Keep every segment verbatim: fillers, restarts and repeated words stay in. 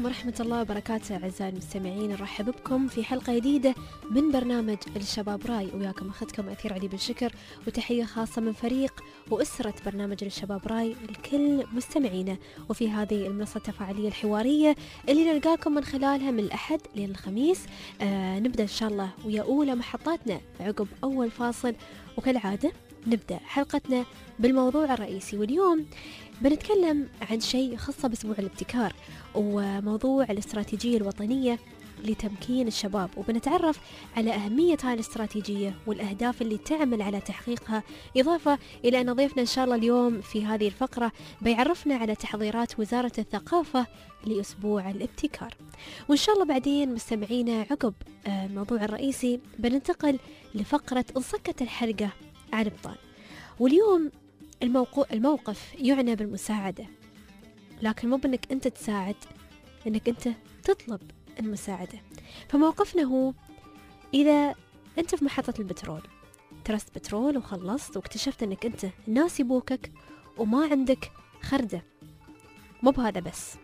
عليكم ورحمة الله وبركاته أعزائي المستمعين، نرحب بكم في حلقة جديدة من برنامج الشباب راي، وياكم أخذكم أثير علي بالشكر، وتحية خاصة من فريق وأسرة برنامج الشباب راي لكل مستمعينا. وفي هذه المنصة التفاعلية الحوارية اللي نلقاكم من خلالها من الأحد لين الخميس، آه نبدأ إن شاء الله ويا أولى محطاتنا عقب أول فاصل، وكالعادة نبدأ حلقتنا بالموضوع الرئيسي. واليوم بنتكلم عن شيء خاصة بأسبوع الابتكار وموضوع الاستراتيجية الوطنية لتمكين الشباب، وبنتعرف على أهمية هذه الاستراتيجية والأهداف اللي تعمل على تحقيقها، إضافة إلى أن ضيفنا إن شاء الله اليوم في هذه الفقرة بيعرفنا على تحضيرات وزارة الثقافة لأسبوع الابتكار. وإن شاء الله بعدين مستمعينا عقب الموضوع الرئيسي بننتقل لفقرة انصكت الحلقة عن أبطال. واليوم الموقو... الموقف يعنى بالمساعدة، لكن مو بأنك أنت تساعد، أنك أنت تطلب المساعدة. فموقفنا هو إذا أنت في محطة البترول، ترست بترول وخلصت واكتشفت أنك أنت الناس يبوكك وما عندك خردة، مو بهذا بس،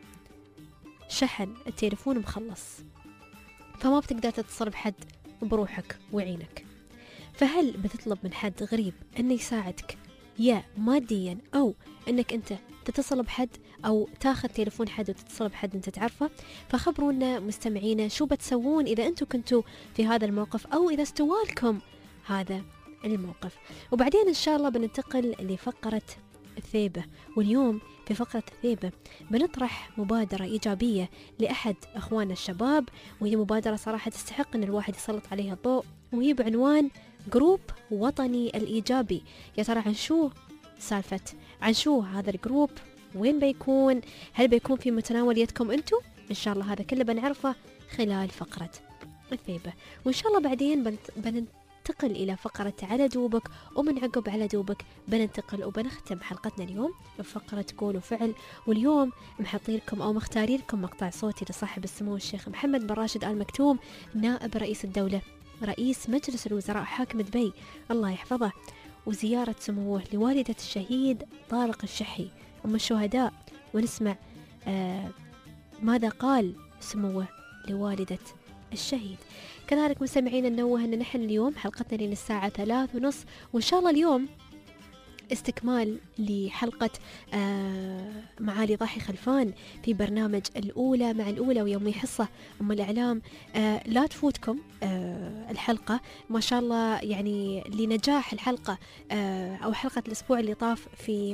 شحن التليفون مخلص، فما بتقدر تتصل بحد بروحك وعينك. فهل بتطلب من حد غريب أنه يساعدك يا ماديا، أو أنك أنت تتصل بحد أو تاخذ تليفون حد وتتصل بحد أنت تعرفه؟ فخبرونا مستمعينا شو بتسوون إذا أنتوا كنتوا في هذا الموقف، أو إذا استوالكم هذا الموقف. وبعدين إن شاء الله بننتقل لفقرة الثيبة. واليوم في فقرة الثيبة بنطرح مبادرة إيجابية لأحد أخواننا الشباب، وهي مبادرة صراحة تستحق أن الواحد يسلط عليها الضوء، وهي بعنوان جروب وطني الإيجابي. يا ترى عن شو سالفة، عن شو هذا الجروب، وين بيكون، هل بيكون في متناول يدكم أنتو؟ إن شاء الله هذا كله بنعرفه خلال فقرة الثيبة. وإن شاء الله بعدين بنت... بننتقل إلى فقرة على دوبك، ومن عقب على دوبك بننتقل وبنختم حلقتنا اليوم بفقرة قول وفعل. واليوم محطين لكم أو مختارين لكم مقطع صوتي لصاحب السمو الشيخ محمد بن راشد آل مكتوم، نائب رئيس الدولة رئيس مجلس الوزراء حاكم دبي الله يحفظه، وزيارة سموه لوالدة الشهيد طارق الشحي أم الشهداء، ونسمع آه ماذا قال سموه لوالدة الشهيد. كذلك مستمعين ننوه أن نحن اليوم حلقتنا لين الساعة ثلاث ونص، وإن شاء الله اليوم استكمال لحلقة آه معالي ضاحي خلفان في برنامج الأولى مع الأولى ويومي حصة أم الإعلام. آه لا تفوتكم آه الحلقة، ما شاء الله يعني لنجاح الحلقة آه أو حلقة الأسبوع اللي طاف في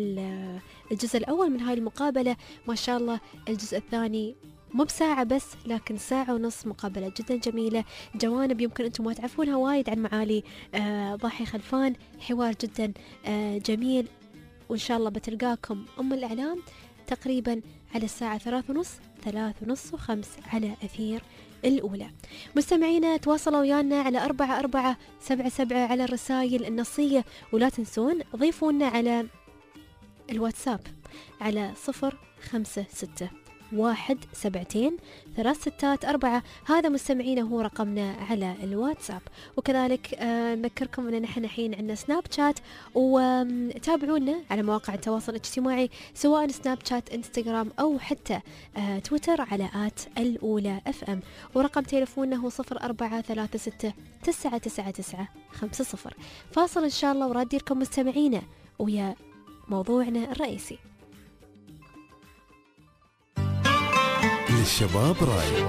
الجزء الأول من هاي المقابلة، ما شاء الله الجزء الثاني مو بساعة بس لكن ساعة ونص، مقابلة جدا جميلة، جوانب يمكن أنتم ما تعرفونها وايد عن معالي آه ضاحي خلفان، حوار جدا آه جميل. وإن شاء الله بتلقاكم أم الإعلام تقريبا على الساعة ثلاث ونص ثلاث ونص وخمس على أثير الأولى. مستمعينا تواصلوا ويانا على أربعة أربعة سبعة سبعة على الرسائل النصية، ولا تنسون ضيفونا على الواتساب على صفر خمسة ستة واحد سبعتين ثلاث ستات أربعة. هذا مستمعينا هو رقمنا على الواتساب. وكذلك آه نذكركم أن نحن الحين عندنا سناب شات، وتابعونا على مواقع التواصل الاجتماعي سواء سناب شات انستغرام أو حتى آه تويتر على آت الأولى اف ام، ورقم تليفوننا هو صفر أربعة ثلاثة ستة تسعة تسعة تسعة خمسة صفر. فاصل إن شاء الله ورادي لكم مستمعينا ويا موضوعنا الرئيسي. الشباب راي.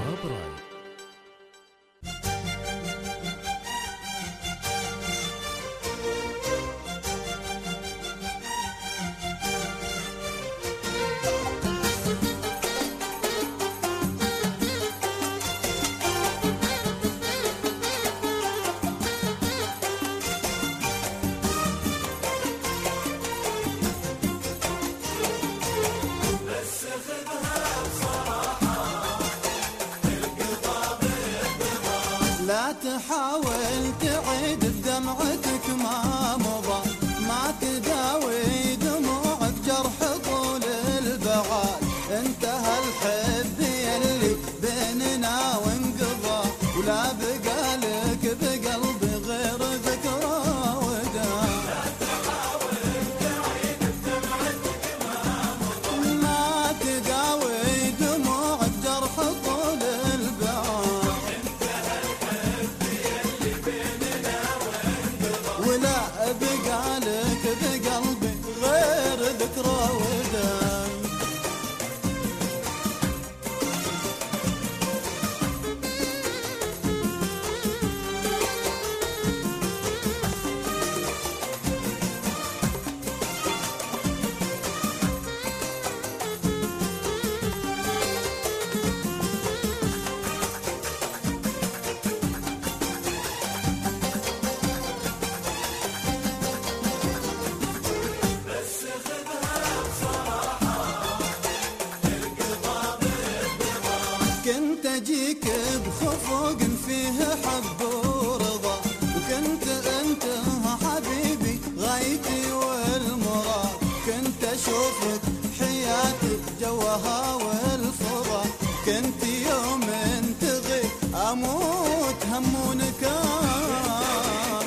لا تحاول تعيد بدمعتك ما مضى، ما تداوي دموعك جرح طول البعاد، انتهى الحب يلي بيننا وانقضى، ولا بقالك بقلبي غير ذكرى وداع. لا تحاول تعيد بدمعتك ما مضى، ما تداوي دموعك وفوق فيه حب ورضا، وكنت انت حبيبي غايتي والمراد، كنت اشوفك حياتي جوها والفضا، كنت يوم تغيب اموت هم ونكار،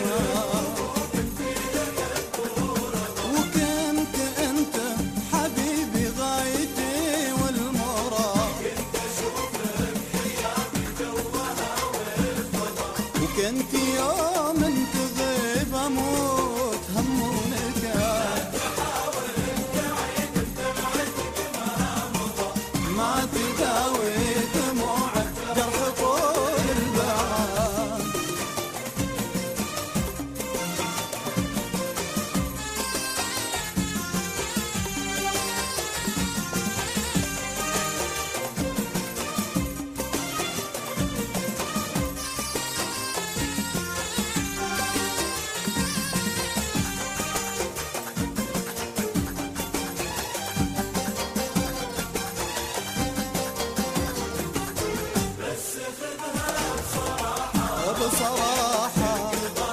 وكنت انت حبيبي غايتي والمراد، كنت اشوفك حياتي جوها والفضا، وكنت يوم تغيب اموت هم ونكار، ما تداوي دموعك جرح طول البعاد. بصراحة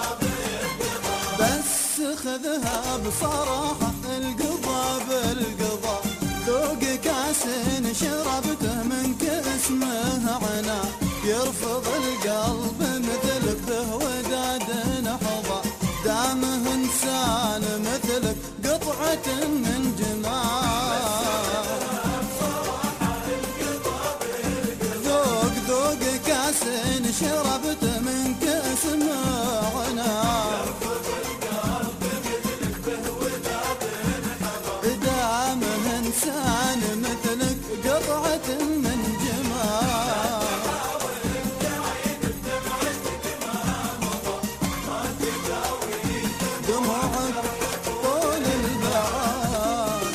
بس خذها بصراحة، القضا بالقضا، ذوق كاس شربته من كاس مهعنا، يرفض القلب مثلك به وداد نحظى، دامه انسان مثلك قطعة من جمال، ذوق ذوق كاس شربته من كاس معنا، دامه انسان مثلك قطعة من جمال، دموعك طول البعاد.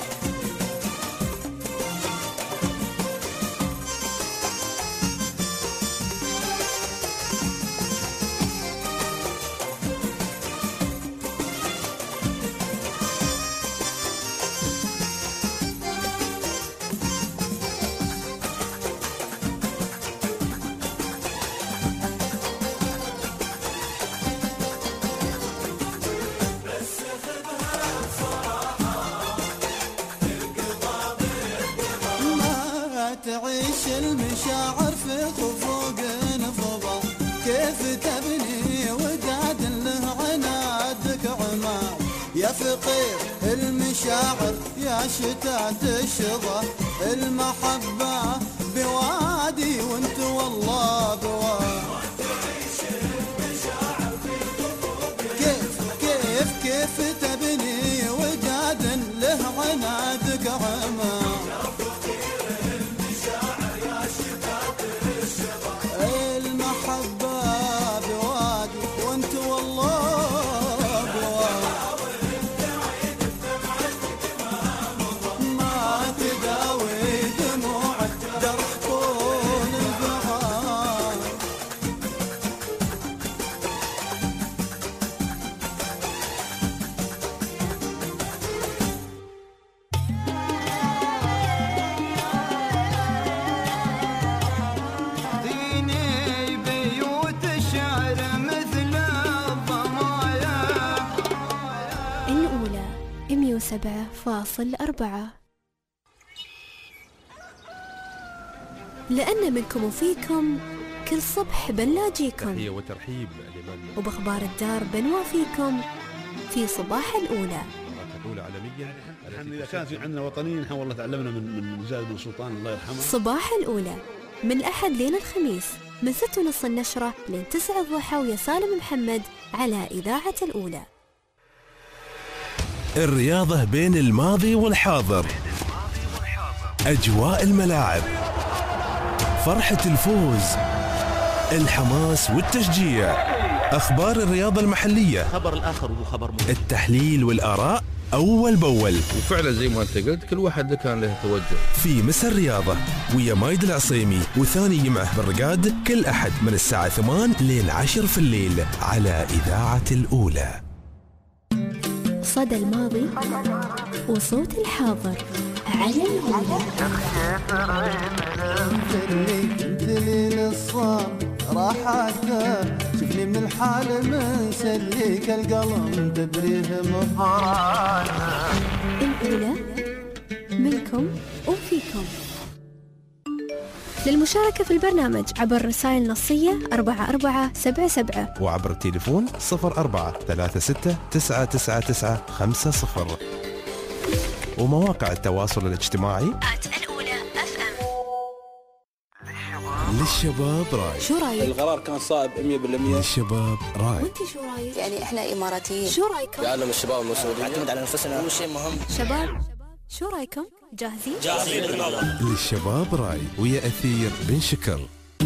تعيش المشاعر في خفوق نفضة، كيف تبني وداد له عنادك عمار، يا فقير المشاعر يا شتات الشظى، المحبة بوادي وانت والله بوادي، كيف كيف كيف تبني وداد له عنادك عمار، المحبة بوادي وانت والله بوادي، ما تداوي دموعك جرح طول البعاد. مئة وسبعة فاصل أربعة، لأن منكم وفيكم كل صبح بنلاجيكم، تحية وترحيب لمن وبأخبار الدار بنوافيكم في صباح الأولى. الأولى عالميا. نحن إذا كان في عندنا وطنيين نحن والله تعلمنا من من زايد بن سلطان الله يرحمه. صباح الأولى من الأحد لين الخميس من ست ونص النشرة لين تسعة الضحى، ويا سالم محمد على إذاعة الأولى. الرياضة بين الماضي والحاضر، أجواء الملاعب، فرحة الفوز، الحماس والتشجيع، أخبار الرياضة المحلية، خبر الآخر وهو خبر مهم، التحليل والآراء أول بأول. وفعلا زي ما أنت قلت كل واحد كان له توجه. في مسا الرياضة ويا مايد العصيمي وثاني يمعه بالرقاد كل أحد من الساعة ثمان لين عشر في الليل على إذاعة الأولى. صدى الماضي وصوت الحاضر على الأولى. دليل الصام راحته شوفني من الحال مسليك القلم تبريه مفرانه. الأولى منكم وفيكم. للمشاركة في البرنامج عبر رسائل نصية أربعة أربعة سبعة سبعة وعبر التليفون صفر أربعة ثلاثة ستة تسعة تسعة تسعة خمسة صفر ومواقع التواصل الاجتماعي الأولى أف أم. للشباب راي. شو رايك؟ القرار كان صائب مية بالمية. للشباب راي. وانت شو رايك؟ يعني احنا اماراتيين. شو رايكم؟ يعلم الشباب المسؤولية، نعتمد على نفسنا، هو شيء مهم. شباب شو رايكم؟ جاهزين؟ جاهزين للموضوع. للشباب راي ويا أثير بن شكر.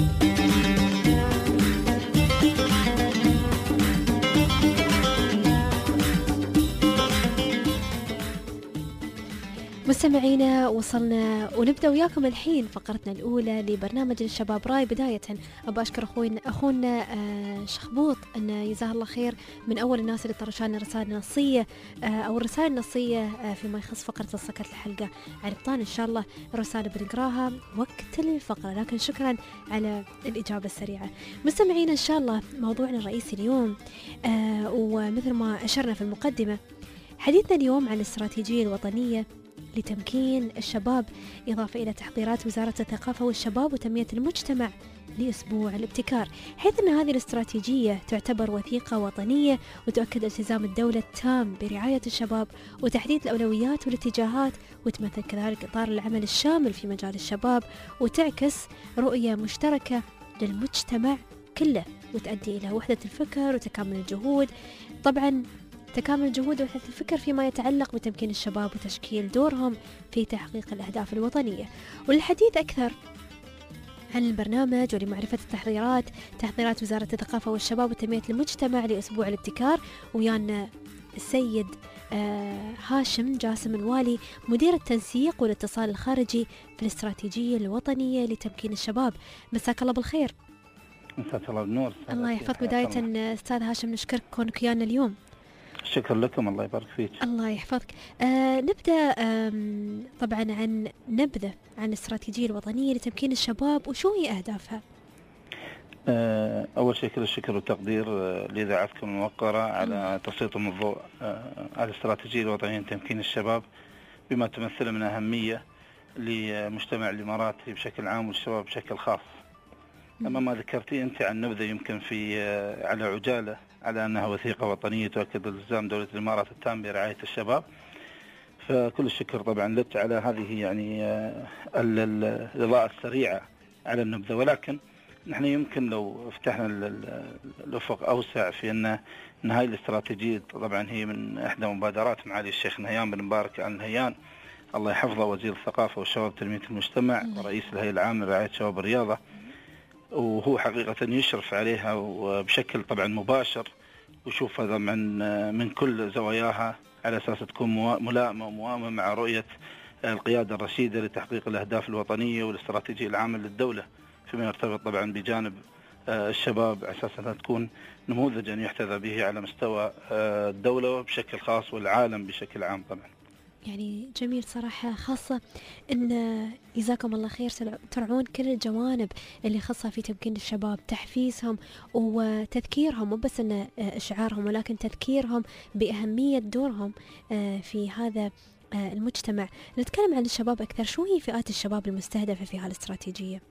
مستمعينا وصلنا ونبدأ وياكم الحين فقرتنا الأولى لبرنامج الشباب راي. بداية أبى أشكر أخونا أخونا شخبوط أنه جزاه الله خير من أول الناس اللي طرشان رسالة نصية أو الرسالة النصية فيما يخص فقرة السكت الحلقة. عرفتان إن شاء الله الرسالة بنقراها وقت الفقرة، لكن شكرا على الإجابة السريعة. مستمعينا إن شاء الله موضوعنا الرئيسي اليوم ومثل ما أشرنا في المقدمة، حديثنا اليوم عن الاستراتيجية الوطنية لتمكين الشباب، إضافة إلى تحضيرات وزارة الثقافة والشباب وتنمية المجتمع لأسبوع الابتكار، حيث أن هذه الاستراتيجية تعتبر وثيقة وطنية وتؤكد التزام الدولة التام برعاية الشباب وتحديد الأولويات والاتجاهات، وتمثل كذلك إطار العمل الشامل في مجال الشباب، وتعكس رؤية مشتركة للمجتمع كله، وتؤدي إلى وحدة الفكر وتكامل الجهود. طبعا تكامل الجهود ووحدة الفكر فيما يتعلق بتمكين الشباب وتشكيل دورهم في تحقيق الأهداف الوطنية. وللحديث أكثر عن البرنامج ولمعرفة التحضيرات تحضيرات وزارة الثقافة والشباب وتنمية المجتمع لأسبوع الابتكار، ويانا السيد آه هاشم جاسم الوالي مدير التنسيق والاتصال الخارجي في الاستراتيجية الوطنية لتمكين الشباب. مساك الله بالخير. مساك الله بالنور. الله يحفظك. بداية أستاذ هاشم نشكرك كونك ويانا اليوم. شكرا لكم، الله يبارك فيك. الله يحفظك. آه نبدأ طبعا عن نبذة عن الاستراتيجية الوطنية لتمكين الشباب وشو هي أهدافها؟ آه أول شيء كل الشكر والتقدير آه لإذاعتكم الموقرة على تسليطكم الضوء آه على الاستراتيجية الوطنية لتمكين الشباب بما تمثله من أهمية لمجتمع الإماراتي بشكل عام والشباب بشكل خاص. أما ما ذكرتي أنت عن نبذة يمكن في آه على عجالة على أنها وثيقة وطنية تؤكد التزام دولة الإمارات التام برعاية الشباب، فكل الشكر طبعا لك على هذه يعني الإضاءة السريعة على النبذة. ولكن نحن يمكن لو فتحنا الأفق أوسع في أن أن هاي الاستراتيجية طبعا هي من إحدى مبادرات معالي الشيخ نهيان بن مبارك آل نهيان الله يحفظه، وزير الثقافة والشباب وتنمية المجتمع ورئيس الهيئة العامة لرعاية الشباب والرياضة، وهو حقيقة يشرف عليها وبشكل طبعا مباشر وشوف هذا من من كل زواياها على أساس تكون ملائمة وموائمة مع رؤية القيادة الرشيدة لتحقيق الأهداف الوطنية والاستراتيجية العامة للدولة فيما يرتبط طبعا بجانب الشباب، على أساس أنها تكون نموذجا يحتذى به على مستوى الدولة بشكل خاص والعالم بشكل عام. طبعا يعني جميل صراحة، خاصة أن جزاكم الله خير ترعون كل الجوانب اللي خاصة في تمكين الشباب، تحفيزهم وتذكيرهم، مو بس أن إشعارهم ولكن تذكيرهم بأهمية دورهم في هذا المجتمع. نتكلم عن الشباب أكثر، شو هي فئات الشباب المستهدفة في هالاستراتيجية؟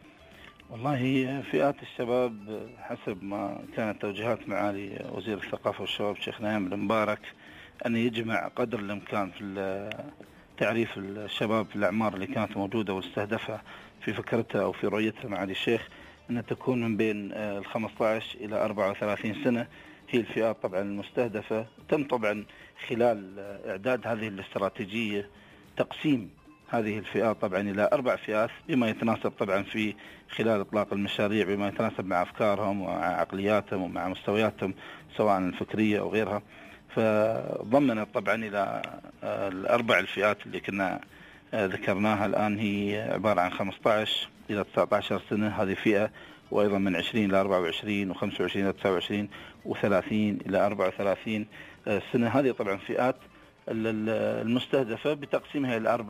والله فئات الشباب حسب ما كانت توجيهات معالي وزير الثقافة والشباب الشيخ نهيان بن مبارك أن يجمع قدر الإمكان في تعريف الشباب في الأعمار اللي كانت موجودة واستهدفها في فكرتها أو في رؤيتها معالي الشيخ أن تكون من بين الخمسة عشر إلى أربعة وثلاثين سنة، هي الفئات طبعا المستهدفة. تم طبعا خلال إعداد هذه الاستراتيجية تقسيم هذه الفئات طبعا إلى أربع فئات بما يتناسب طبعا في خلال إطلاق المشاريع، بما يتناسب مع أفكارهم ومع عقلياتهم ومع مستوياتهم سواء الفكرية أو غيرها. فضمنت طبعا إلى الأربع الفئات اللي كنا ذكرناها الآن، هي عبارة عن خمسة عشر إلى تسعة عشر سنة هذه فئة، وأيضا من عشرين إلى أربعة وعشرين وخمسة وعشرين إلى تسعة وعشرين وثلاثين إلى أربعة وثلاثين سنة. هذه طبعا فئات المستهدفة بتقسيمها إلى أربع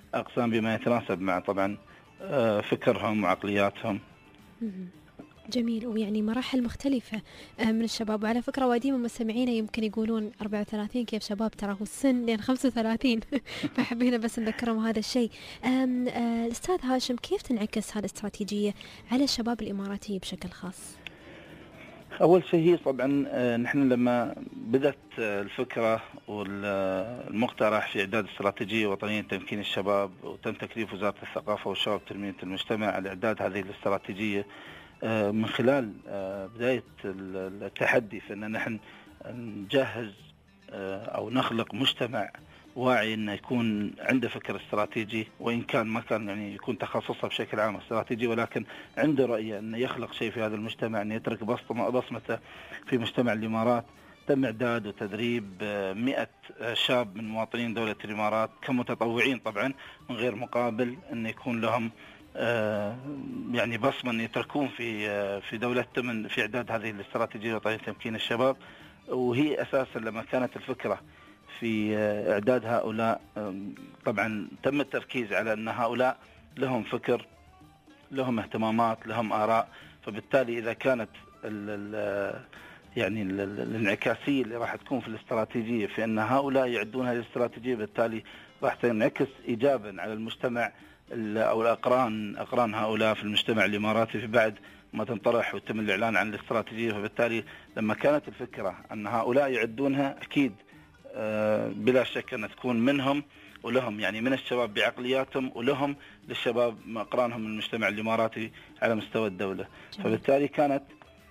أقسام بما يتناسب مع طبعا فكرهم وعقلياتهم. جميل. ويعني مراحل مختلفة من الشباب. وعلى فكرة واديم مستمعينا يمكن يقولون أربعة وثلاثين كيف شباب، ترى هو السن لين خمسة وثلاثين فحبينا بس نذكرهم هذا الشيء. الأستاذ هاشم، كيف تنعكس هذه الاستراتيجية على الشباب الإماراتي بشكل خاص؟ أول شيء طبعا نحن لما بدأت الفكرة والمقترح في إعداد استراتيجية وطنية تمكين الشباب، وتم تكليف وزارة الثقافة والشباب وتنمية المجتمع على إعداد هذه الاستراتيجية من خلال بداية التحدي في أن نحن نجهز أو نخلق مجتمع واعي أنه يكون عنده فكر استراتيجي، وإن كان ما كان يعني يكون تخصصه بشكل عام استراتيجي، ولكن عنده رؤية أنه يخلق شيء في هذا المجتمع، أنه يترك بصمته في مجتمع الإمارات. تم إعداد وتدريب مئة شاب من مواطنين دولة الإمارات كمتطوعين طبعا من غير مقابل، أن يكون لهم يعني بصمة أن يتركون في في دولتهم في إعداد هذه الاستراتيجية وطنية تمكين الشباب. وهي أساسا لما كانت الفكرة في إعداد هؤلاء طبعا تم التركيز على أن هؤلاء لهم فكر، لهم اهتمامات، لهم آراء، فبالتالي إذا كانت ال ال يعني ال الانعكاسية اللي راح تكون في الاستراتيجية في أن هؤلاء يعدون هذه الاستراتيجية، بالتالي راح تنعكس إيجابا على المجتمع أو الأقران أقران هؤلاء في المجتمع الإماراتي في بعد ما تنطرح وتم الإعلان عن الاستراتيجية. فبالتالي لما كانت الفكرة أن هؤلاء يعدونها، أكيد بلا شك أن تكون منهم ولهم، يعني من الشباب بعقلياتهم ولهم للشباب أقرانهم من المجتمع الإماراتي على مستوى الدولة. فبالتالي كانت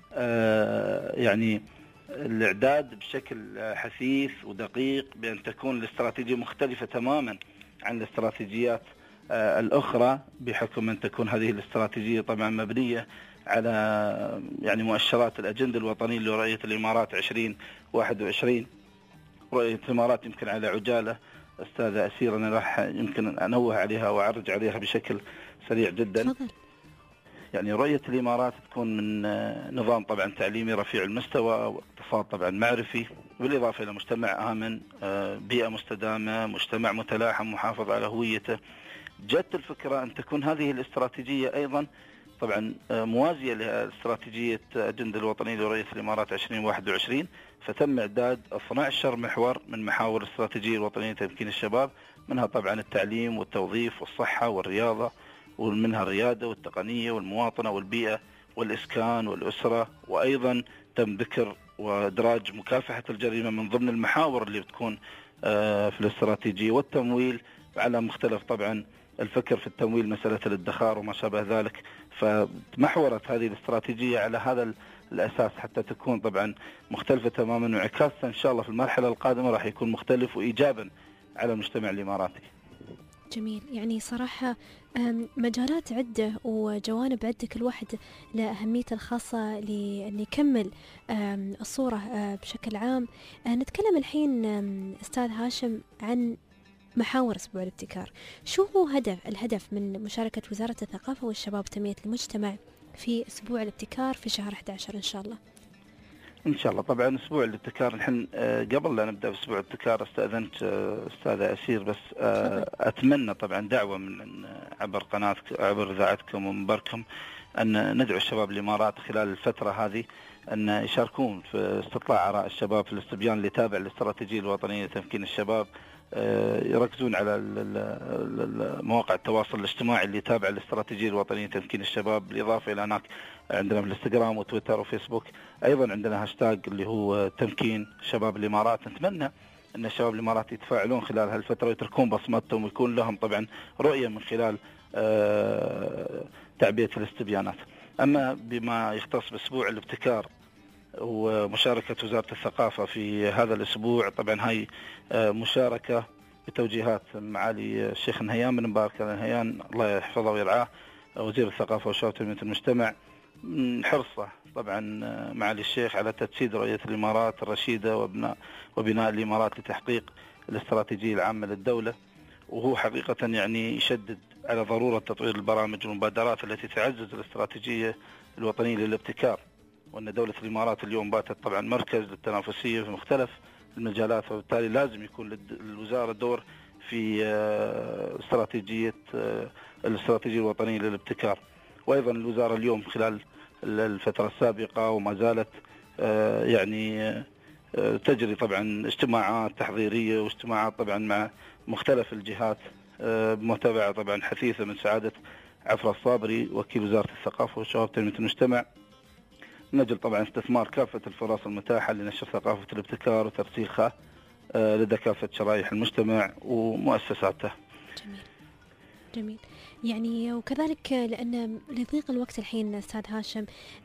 يعني الإعداد بشكل حثيث ودقيق بأن تكون الاستراتيجية مختلفة تماما عن الاستراتيجيات الأخرى، بحكم أن تكون هذه الاستراتيجية طبعا مبنية على يعني مؤشرات الأجندة الوطنية لرؤية الإمارات عشرين واحد وعشرين. رؤية الإمارات يمكن على عجالة أستاذة أسير أنا راح يمكن أنوه عليها وأعرج عليها بشكل سريع جدا. يعني رؤية الإمارات تكون من نظام طبعا تعليمي رفيع المستوى، واقتصاد طبعا معرفي، بالإضافة إلى مجتمع آمن، بيئة مستدامة، مجتمع متلاحم محافظ على هويته. جت الفكرة أن تكون هذه الاستراتيجية أيضا طبعا موازية لاستراتيجية أجندة الوطنية لرؤية الإمارات عشرين واحد وعشرين، فتم إعداد اثني عشر محور من محاور الاستراتيجية الوطنية لتمكين الشباب، منها طبعا التعليم والتوظيف والصحة والرياضة، ومنها الريادة والتقنية والمواطنة والبيئة والإسكان والأسرة. وأيضا تم ذكر وإدراج مكافحة الجريمة من ضمن المحاور اللي بتكون في الاستراتيجية، والتمويل على مختلف طبعا الفكر في التمويل، مسألة الادخار وما شابه ذلك. فمحورت هذه الاستراتيجية على هذا الأساس حتى تكون طبعا مختلفة تماما، وعكاسها إن شاء الله في المرحلة القادمة راح يكون مختلف وإيجابا على المجتمع الإماراتي. جميل. يعني صراحة مجالات عدة وجوانب عدة، كل واحد لأهمية الخاصة لأن يكمل الصورة بشكل عام. نتكلم الحين أستاذ هاشم عن محاور أسبوع الابتكار. شو هو هدف الهدف من مشاركة وزارة الثقافة والشباب وتنمية المجتمع في أسبوع الابتكار في شهر أحد عشر إن شاء الله؟ إن شاء الله طبعا أسبوع الابتكار، نحن قبل لا نبدأ بأسبوع الابتكار استأذنت أستاذة أسير بس أتمنى طبعا دعوة من عبر قناتكم عبر إذاعتكم ومنبركم أن ندعو الشباب الإمارات خلال الفترة هذه أن يشاركون في استطلاع آراء الشباب في الاستبيان اللي تابع للاستراتيجية الوطنية لتمكين الشباب. يركزون على مواقع التواصل الاجتماعي اللي تابع للاستراتيجية الوطنية لتمكين الشباب، بالإضافة إلى هناك عندنا في الانستغرام وتويتر وفيسبوك أيضا عندنا هاشتاج اللي هو تمكين شباب الإمارات. نتمنى أن الشباب الإمارات يتفاعلون خلال هالفترة ويتركون بصمتهم ويكون لهم طبعا رؤية من خلال تعبئة الاستبيانات. أما بما يختص بأسبوع الابتكار ومشاركة وزارة الثقافة في هذا الأسبوع، طبعا هاي مشاركة بتوجيهات معالي الشيخ نهيان بن مبارك نهيان الله يحفظه ويرعاه وزير الثقافة والشباب وتنمية المجتمع، حرصه طبعا معالي الشيخ على تجسيد رؤية الإمارات الرشيدة وبناء وبناء الإمارات لتحقيق الاستراتيجية العامة للدولة. وهو حقيقة يعني يشدد على ضرورة تطوير البرامج والمبادرات التي تعزز الاستراتيجية الوطنية للابتكار، وأن دولة الإمارات اليوم باتت طبعا مركز للتنافسية في مختلف المجالات، وبالتالي لازم يكون للوزارة دور في استراتيجية الاستراتيجية الوطنية للابتكار. وأيضا الوزارة اليوم خلال الفترة السابقة وما زالت يعني تجري طبعا اجتماعات تحضيرية واجتماعات طبعا مع مختلف الجهات بمتابعة طبعا حثيثة من سعادة عفرة الصابري وكيل وزارة الثقافة والشباب وتنمية المجتمع، من أجل طبعا استثمار كافة الفرص المتاحة لنشر ثقافة الابتكار وترسيخها لدى كافة شرائح المجتمع ومؤسساته. جميل جميل. يعني وكذلك لأن لضيق الوقت الحين أستاذ هاشم،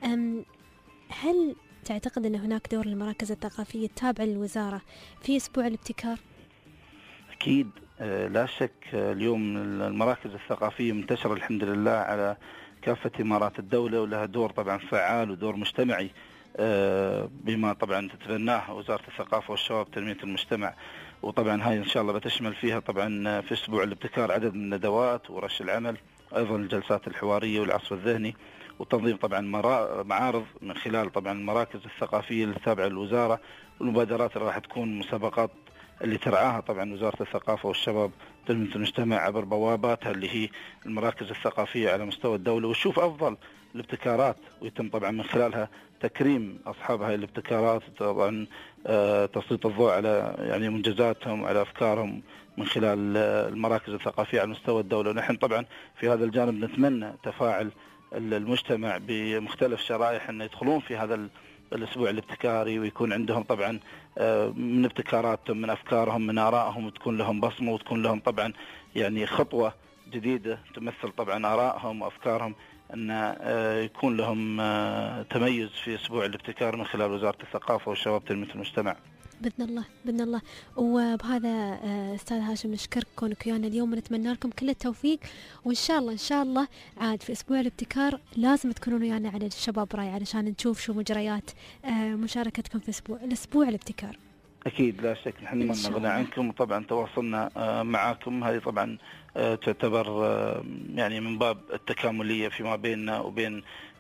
هل تعتقد أن هناك دور للمراكز الثقافية التابعة للوزارة في أسبوع الابتكار؟ أكيد لا شك. اليوم المراكز الثقافية منتشرة الحمد لله على كافة إمارات الدولة، ولها دور طبعا فعال ودور مجتمعي بما طبعا تتبناه وزارة الثقافة والشباب وتنمية المجتمع. وطبعا هاي إن شاء الله بتشمل فيها طبعا في أسبوع الابتكار عدد من الندوات ورش العمل، أيضا الجلسات الحوارية والعصف الذهني، وتنظيم طبعا معارض من خلال طبعا المراكز الثقافية التابعة للوزارة، والمبادرات اللي راح تكون مسابقات اللي ترعاها طبعا وزارة الثقافة والشباب وتنمية المجتمع عبر بواباتها اللي هي المراكز الثقافية على مستوى الدولة، وتشوف أفضل الابتكارات ويتم طبعا من خلالها تكريم أصحاب هاي الابتكارات، طبعا تسليط الضوء على يعني منجزاتهم على أفكارهم من خلال المراكز الثقافية على مستوى الدولة. ونحن طبعا في هذا الجانب نتمنى تفاعل المجتمع بمختلف شرائح أن يدخلون في هذا الأسبوع الابتكاري، ويكون عندهم طبعا من ابتكاراتهم من أفكارهم من آرائهم، وتكون لهم بصمة وتكون لهم طبعا يعني خطوة جديدة تمثل طبعا آرائهم وأفكارهم، أن يكون لهم تميز في أسبوع الابتكار من خلال وزارة الثقافة والشباب وتنمية المجتمع. بإذن الله بإذن الله. وبهذا أستاذ هاشم نشكرك كونك ويانا اليوم، ونتمنى لكم كل التوفيق، وإن شاء الله إن شاء الله عاد في أسبوع الابتكار لازم تكونون ويانا على الشباب راي علشان نشوف شو مجريات مشاركتكم في أسبوع الأسبوع الابتكار. أكيد لا شك، نحن ما نغنى عنكم، وطبعا تواصلنا معاكم. هذه طبعا تعتبر يعني من باب التكاملية فيما بيننا وبين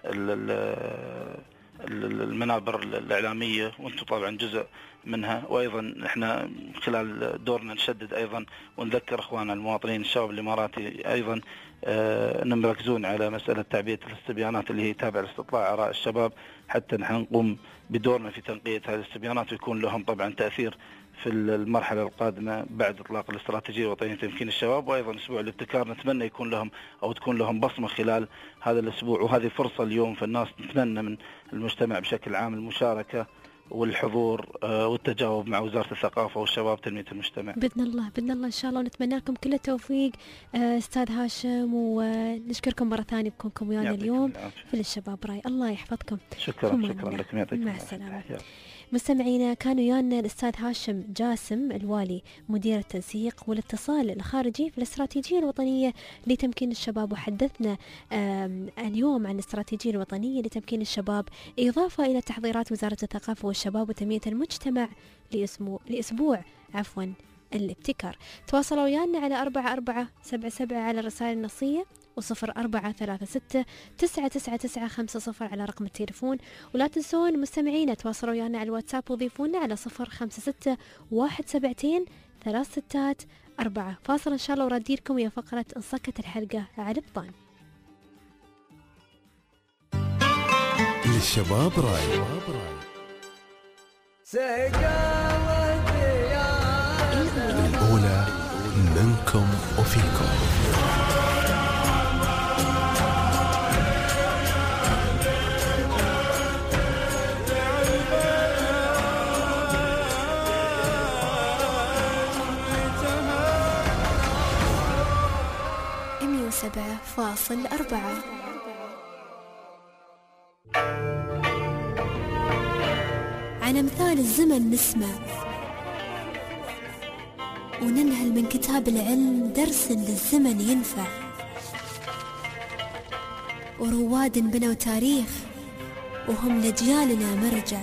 المنابر الإعلامية، وأنتم طبعا جزء منها. وأيضا احنا خلال دورنا نشدد أيضا ونذكر إخواننا المواطنين الشباب الإماراتي أيضا أنهم يركزون على مسألة تعبئة الاستبيانات اللي هي تابعة لاستطلاع آراء الشباب، حتى نحن نقوم بدورنا في تنقية هذه الاستبيانات ويكون لهم طبعا تأثير في المرحلة القادمة بعد إطلاق الاستراتيجية الوطنية لتمكين الشباب. وأيضا أسبوع الابتكار نتمنى يكون لهم أو تكون لهم بصمة خلال هذا الأسبوع، وهذه فرصة اليوم. فالناس نتمنى من المجتمع بشكل عام المشاركة والحضور والتجاوب مع وزارة الثقافة والشباب وتنمية المجتمع بإذن الله بإذن الله إن شاء الله. ونتمنى لكم كل التوفيق أستاذ هاشم، ونشكركم مرة ثانية بكونكم ويانا اليوم في الشباب راي. الله يحفظكم. شكرا شكرا لكم، يعطيكم مع السلامة. مستمعينا، كان ويانا الأستاذ هاشم جاسم الوالي مدير التنسيق والاتصال الخارجي في الاستراتيجية الوطنية لتمكين الشباب، وحدثنا اليوم عن الاستراتيجية الوطنية لتمكين الشباب، إضافة إلى تحضيرات وزارة الثقافة والشباب وتنمية المجتمع لأسبوع, لأسبوع عفوا الابتكار. تواصلوا ويانا على أربعة أربعة سبعة سبعة على الرسائل النصية، وصفر أربعة ثلاثة ستة تسعة تسعة تسعة خمسة صفر على رقم التليفون. ولا تنسون مستمعينا تواصلوا ويانا على الواتساب وضيفونا على صفر خمسة ستة واحد سبعتين ثلاث ستات أربعة. فاصل إن شاء الله ورديركم ويا فقرة انصكت الحلقة على البطان. للشباب راي الأولى منكم وفيكم. مية وسبعة فاصل أربعة. عن أمثال الزمن نسمع وننهل من كتاب العلم درس للزمن ينفع، ورواد بنوا تاريخ وهم لأجيالنا مرجع.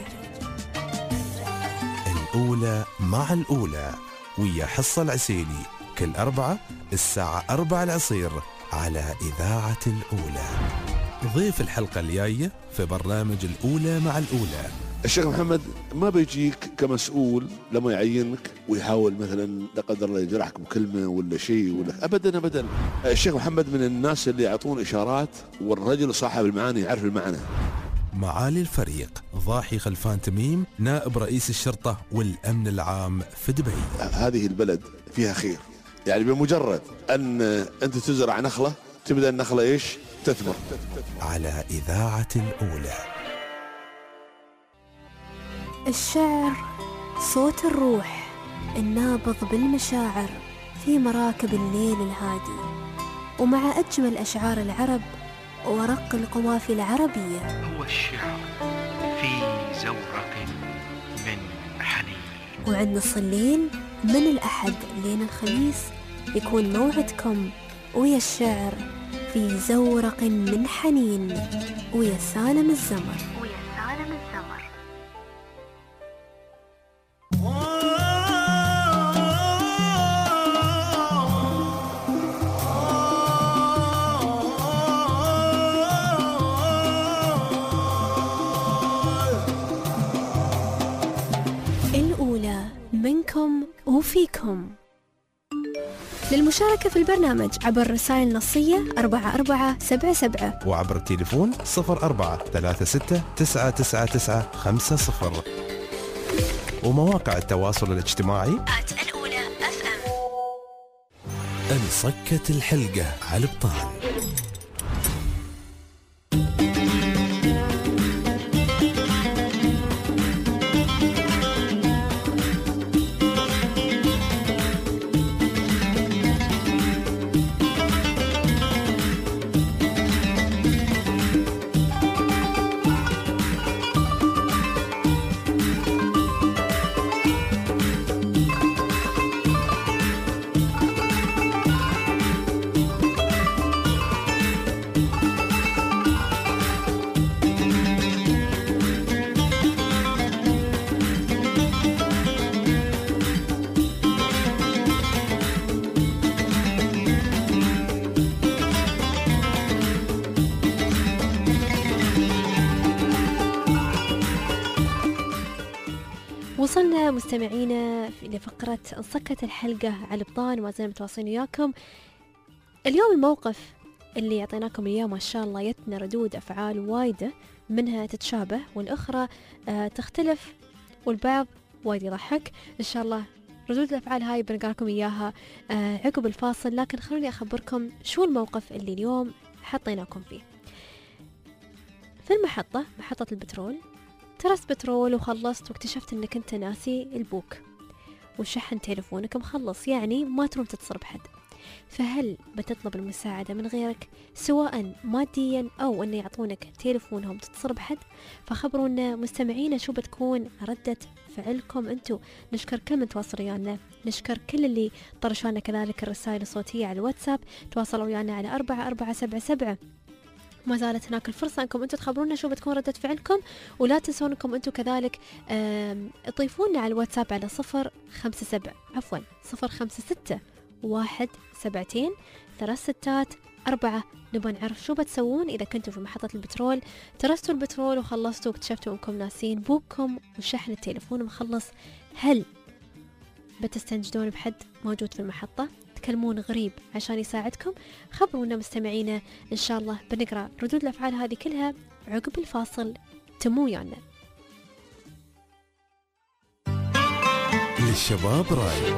الأولى مع الأولى ويا حصة العسيلي كل أربعة الساعة أربعة العصير على إذاعة الأولى. ضيف الحلقة الجاية في برنامج الأولى مع الأولى الشيخ محمد ما بيجيك كمسؤول لما يعينك ويحاول مثلا لا قدر الله يجرحك بكلمه ولا شيء ولا ابدا ابدا. الشيخ محمد من الناس اللي يعطون اشارات، والرجل صاحب المعاني يعرف المعنى. معالي الفريق ضاحي خلفان تميم، نائب رئيس الشرطة والأمن العام في دبي. هذه البلد فيها خير، يعني بمجرد أن أنت تزرع نخلة تبدأ النخلة إيش؟ تثمر. على إذاعة الأولى. الشعر صوت الروح النابض بالمشاعر في مراكب الليل الهادي، ومع أجمل أشعار العرب ورق القوافي العربية. هو الشعر في زورق من حنين. وعند نص الليل من الأحد لين الخميس يكون موعدكم ويا الشعر في زورق من حنين ويا سالم الزمر. ويا سالم الزمر. الأولى منكم وفيكم. للمشاركة في البرنامج عبر رسائل نصية أربعة أربعة سبعة سبعة، وعبر التليفون صفر أربعة ثلاثة ستة تسعة تسعة تسعة خمسة صفر، ومواقع التواصل الاجتماعي آت الأولى أف أم. انصكت الحلقة على البطال. وصلنا مستمعينا لفقرة انصكت الحلقة على البطان، وما زلنا متواصلين وياكم. اليوم الموقف اللي يعطيناكم إياه ما شاء الله يتنا ردود أفعال وايدة، منها تتشابه والأخرى آه تختلف، والبعض وايد يضحك. إن شاء الله ردود الأفعال هاي بنقرأكم إياها آه عقب الفاصل، لكن خلوني أخبركم شو الموقف اللي اليوم حطيناكم فيه. في المحطة، محطة البترول، ترست بترول وخلصت واكتشفت انك انت ناسي البوك وشحن تليفونك مخلص، يعني ما تروم تتصل بحد. فهل بتطلب المساعدة من غيرك سواء ماديا او انه يعطونك تليفونهم تتصل بحد؟ فخبرونا مستمعينا شو بتكون ردة فعلكم انتو. نشكر كل من تواصل ويانا، نشكر كل اللي طرشوا لنا كذلك الرسائل الصوتية على الواتساب، تواصلوا ويانا على أربعة أربعة سبعة سبعة. ما زالت هناك الفرصة انكم انتم تخبرونا شو بتكون ردة فعلكم، ولا تنسون انكم انتم كذلك تضيفونا على الواتساب على صفر خمسة سبعة عفوا صفر خمسة ستة واحد سبعتين ثلاث ستات أربعة. نبغى نعرف شو بتسوون إذا كنتوا في محطة البترول، ترستوا البترول وخلصتوا واكتشفتوا انكم ناسين بوككم وشحن التليفون مخلص. هل بتستنجدون بحد موجود في المحطة؟ تكلمون غريب عشان يساعدكم؟ خبرونا مستمعينا، إن شاء الله بنقرأ ردود الأفعال هذه كلها عقب الفاصل. تمو يانا للشباب راي.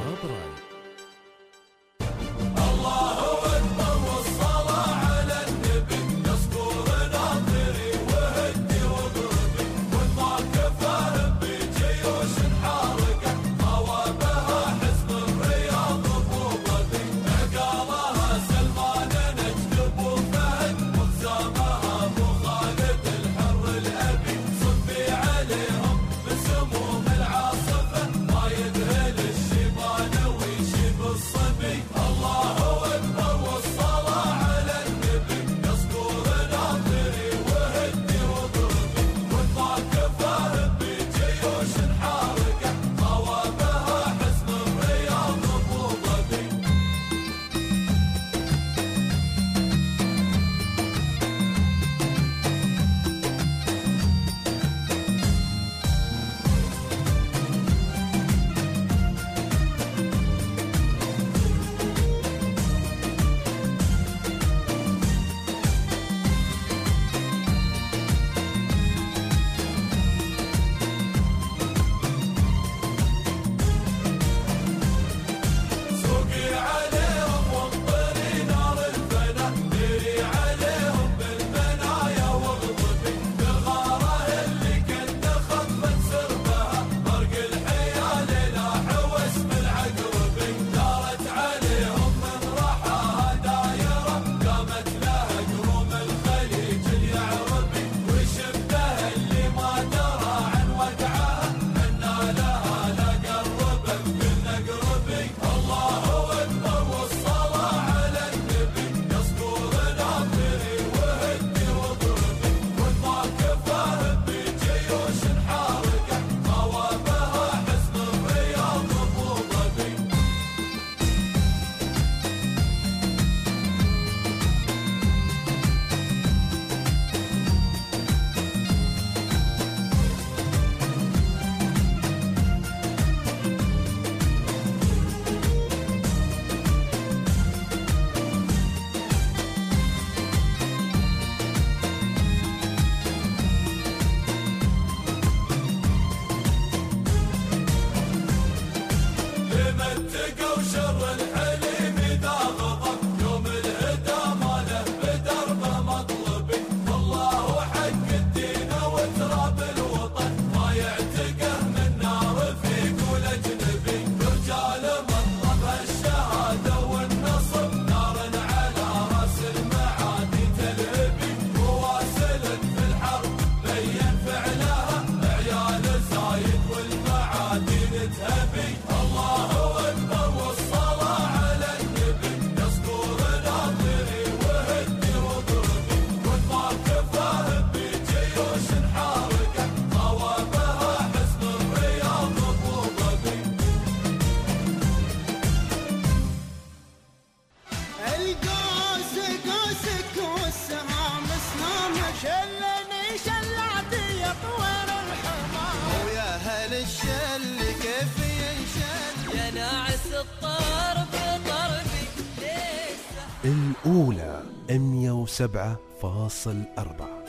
الأولى مية وسبعة فاصل أربعة.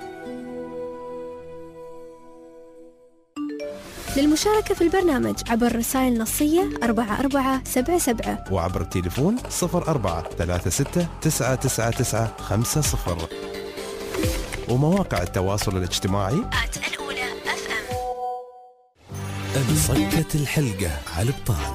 للمشاركة في البرنامج عبر رسائل نصية أربعة أربعة سبعة سبعة وعبر التليفون صفر أربعة ثلاثة ستة تسعة تسعة تسعة خمسة صفر ومواقع التواصل الاجتماعي الأولى أف أم. انصكت الحلقة على البطال.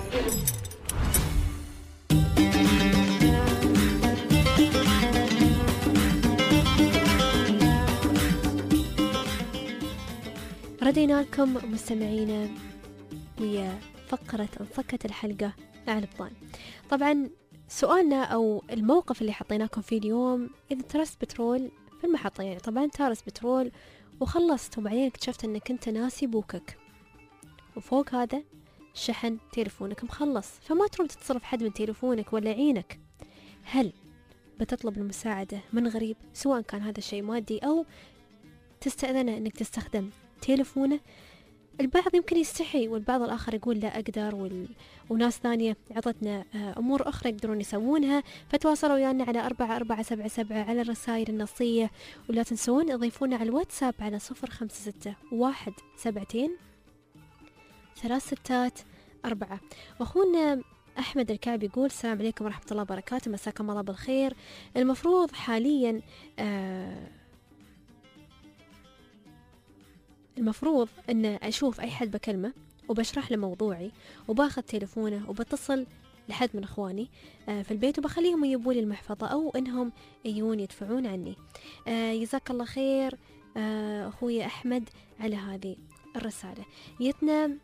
ردينا لكم مستمعينا ويا فقرة انصكت الحلقة على البطال. طبعا سؤالنا أو الموقف اللي حطيناكم فيه اليوم، إذا ترست بترول في المحطة، يعني طبعا ترست بترول وخلصت وبعدين اكتشفت أنك أنت ناسي بوكك، وفوق هذا شحن تليفونك مخلص، فما تروم تتصرف حد من تليفونك ولا عينك، هل بتطلب المساعدة من غريب سواء كان هذا الشيء مادي أو تستأذنه أنك تستخدم تليفونه؟ البعض يمكن يستحي والبعض الآخر يقول لا أقدر، وال... وناس ثانية عطتنا أمور أخرى يقدرون يسوونها، فتواصلوا ويانا على أربعة أربعة سبعة سبعة على الرسائل النصية، ولا تنسون تضيفونا على الواتساب على صفر خمسة ستة واحد سبعتين ثلاث ستات أربعة. وأخونا أحمد الكعب يقول السلام عليكم ورحمة الله وبركاته، مساكم الله بالخير. المفروض حاليا آه المفروض أن أشوف أي حد بكلمه وبشرح له موضوعي وباخذ تليفونه وبتصل لحد من إخواني في البيت وبخليهم يجيبوا لي المحفظة أو إنهم يجون يدفعون عني. جزاك الله خير أخوي أحمد على هذه الرسالة. يتنا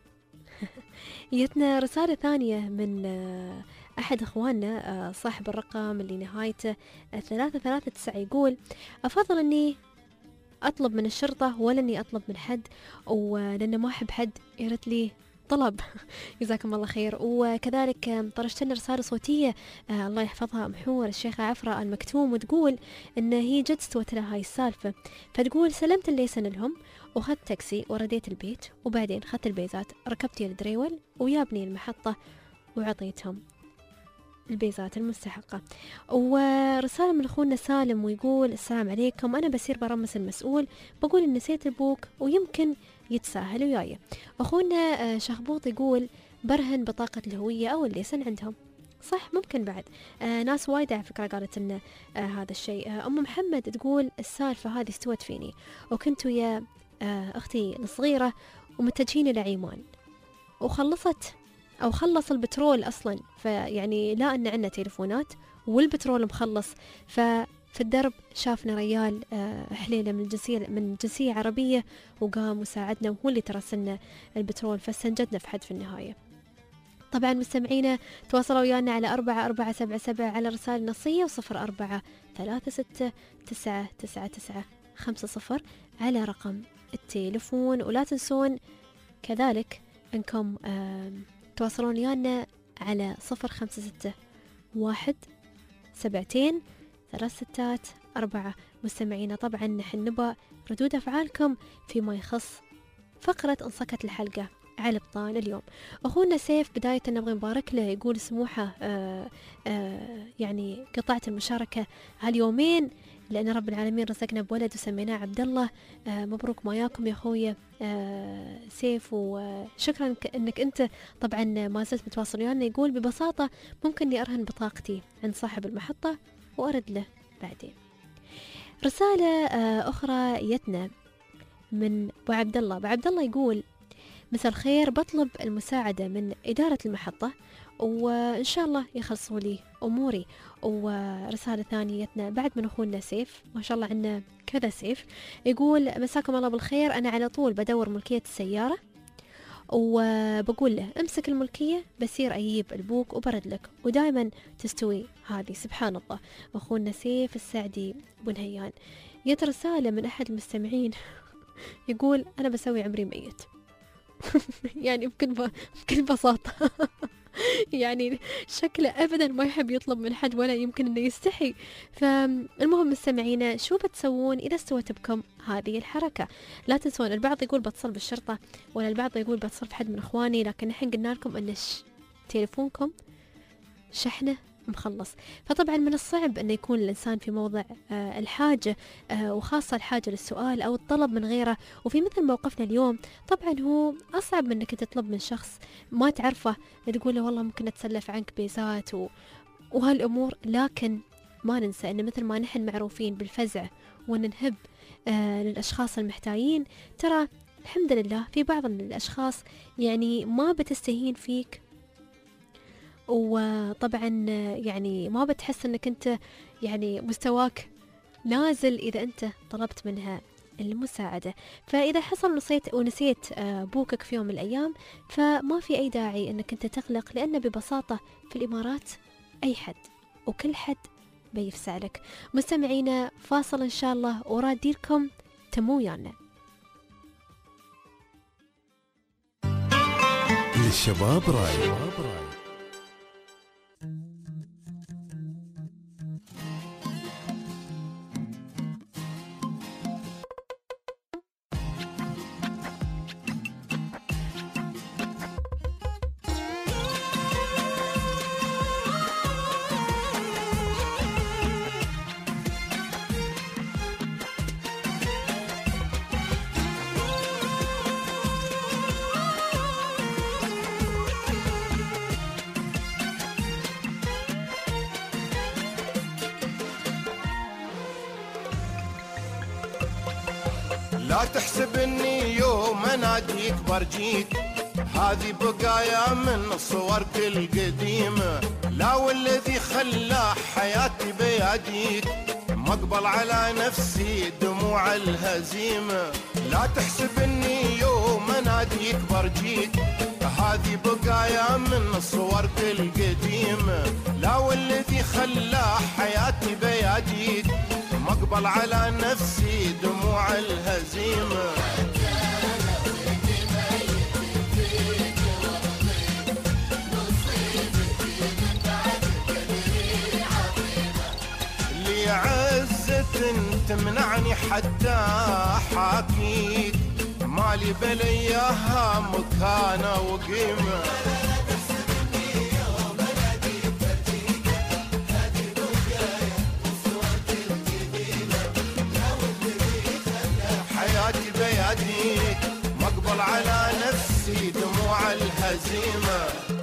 يتنا رسالة ثانية من أحد إخواننا صاحب الرقم اللي نهايته ثلاثة ثلاثة تسعة، يقول أفضل أني أطلب من الشرطة ولا أني أطلب من حد، ولأنه ما أحب حد يرد لي طلب. جزاكم الله خير. وكذلك طرشت لنا رسالة صوتية آه الله يحفظها محور الشيخة عفرة المكتوم، وتقول إن هي جد استوت لها هاي السالفة، فتقول سلمت الليسن لهم وخذت تاكسي ورديت البيت، وبعدين خذت البيزات ركبت الدريول ويابني المحطة وعطيتهم البيزات المستحقة. ورسالة من أخونا سالم ويقول السلام عليكم، أنا بصير برمس المسؤول بقول إن نسيت البوك ويمكن يتساهل وياي. أخونا شخبوط يقول برهن بطاقة الهوية أو الليسن عندهم. صح، ممكن بعد آه ناس وايدة على فكرة قالت إن آه هذا الشيء. آه أم محمد تقول السالفة هذه استوت فيني وكنت ويا آه أختي الصغيرة ومتجهين لعيمان وخلصت أو خلص البترول أصلا، فيعني لا أن عندنا تليفونات والبترول مخلص، ففي الدرب شافنا ريال حليلة من جنسية من جنسية عربية وقام وساعدنا وهو اللي ترسلنا البترول، فاستنجدنا في حد في النهاية. طبعا مستمعينا تواصلوا ويانا على أربعة أربعة سبعة سبعة على رسائل نصية وصفر أربعة ثلاثة ستة تسعة تسعة تسعة خمسة صفر على رقم التليفون. ولا تنسون كذلك أنكم آه تواصلون ويانا على صفر خمسة ستة واحد سبعتين ثلاث ستات أربعة. مستمعينا طبعا نحن نبى ردود أفعالكم فيما يخص فقرة انصكت الحلقة على البطال اليوم. أخونا سيف بداية نبغي نبارك له، يقول سموحة آآ آآ يعني قطعت المشاركة هاليومين لأن رب العالمين رزقنا بولد وسميناه عبد الله. مبروك ماياكم يا أخويا سيف، وشكرا أنك أنت طبعا ما زلت متواصل ويانا. يقول ببساطة ممكن أني أرهن بطاقتي عند صاحب المحطة وأرد له بعدين. رسالة أخرى يتنا من أبو عبد الله. أبو عبد الله يقول مساء الخير، بطلب المساعدة من إدارة المحطة وإن شاء الله يخلصوا لي أموري. ورسالة ثانيتنا بعد من أخونا سيف، ما شاء الله عنا كذا سيف، يقول مساكم الله بالخير، أنا على طول بدور ملكية السيارة وبقول له امسك الملكية بصير أجيب البوك وبرد لك ودائما تستوي هذه. سبحان الله. أخونا سيف السعدي بن هيان. جت رسالة من أحد المستمعين يقول أنا بسوي عمري ميت. يعني بكل ب... بكل بساطة. يعني شكله أبدا ما يحب يطلب من حد ولا يمكن أنه يستحي. فالمهم مستمعينا، شو بتسوون إذا استوت بكم هذه الحركة؟ لا تنسون، البعض يقول بتصل بالشرطة ولا البعض يقول بتصل بحد من إخواني، لكن نحن قلنا لكم أن ش... تليفونكم شحنه مخلص. فطبعا من الصعب أن يكون الإنسان في موضع آه الحاجة آه وخاصة الحاجة للسؤال أو الطلب من غيره. وفي مثل موقفنا اليوم طبعا هو أصعب من أنك تطلب من شخص ما تعرفه تقول له والله ممكن أتسلف عنك بيزات و... وهالأمور. لكن ما ننسى أن مثل ما نحن معروفين بالفزع وأن نهب آه للأشخاص المحتاجين، ترى الحمد لله في بعض الأشخاص يعني ما بتستهين فيك، وطبعا يعني ما بتحس انك انت يعني مستواك نازل اذا انت طلبت منها المساعدة. فاذا حصل نسيت ونسيت بوكك في يوم من الايام فما في اي داعي انك انت تقلق، لان ببساطة في الامارات اي حد وكل حد بيفسع لك. مستمعينا فاصل ان شاء الله ورادي لكم تمو ويانا. للشباب راي. لا تحسب اني يوم اناديك برجيك، هذه بقايا من صورك القديمة. لا والذي خلى حياتي بيديك، مقبل على نفسي دموع الهزيمة. لا تحسب اني يوم اناديك برجيك، هذه بقايا من صورك القديمة. لا والذي خلى حياتي بيديك، مقبل على نفسي دموع الهزيمة. لي عزة تمنعني حتى حاكيك، مالي بلياها مكانة وقيمة. حياتي بيديك، مقبل على نفسي دموع الهزيمة.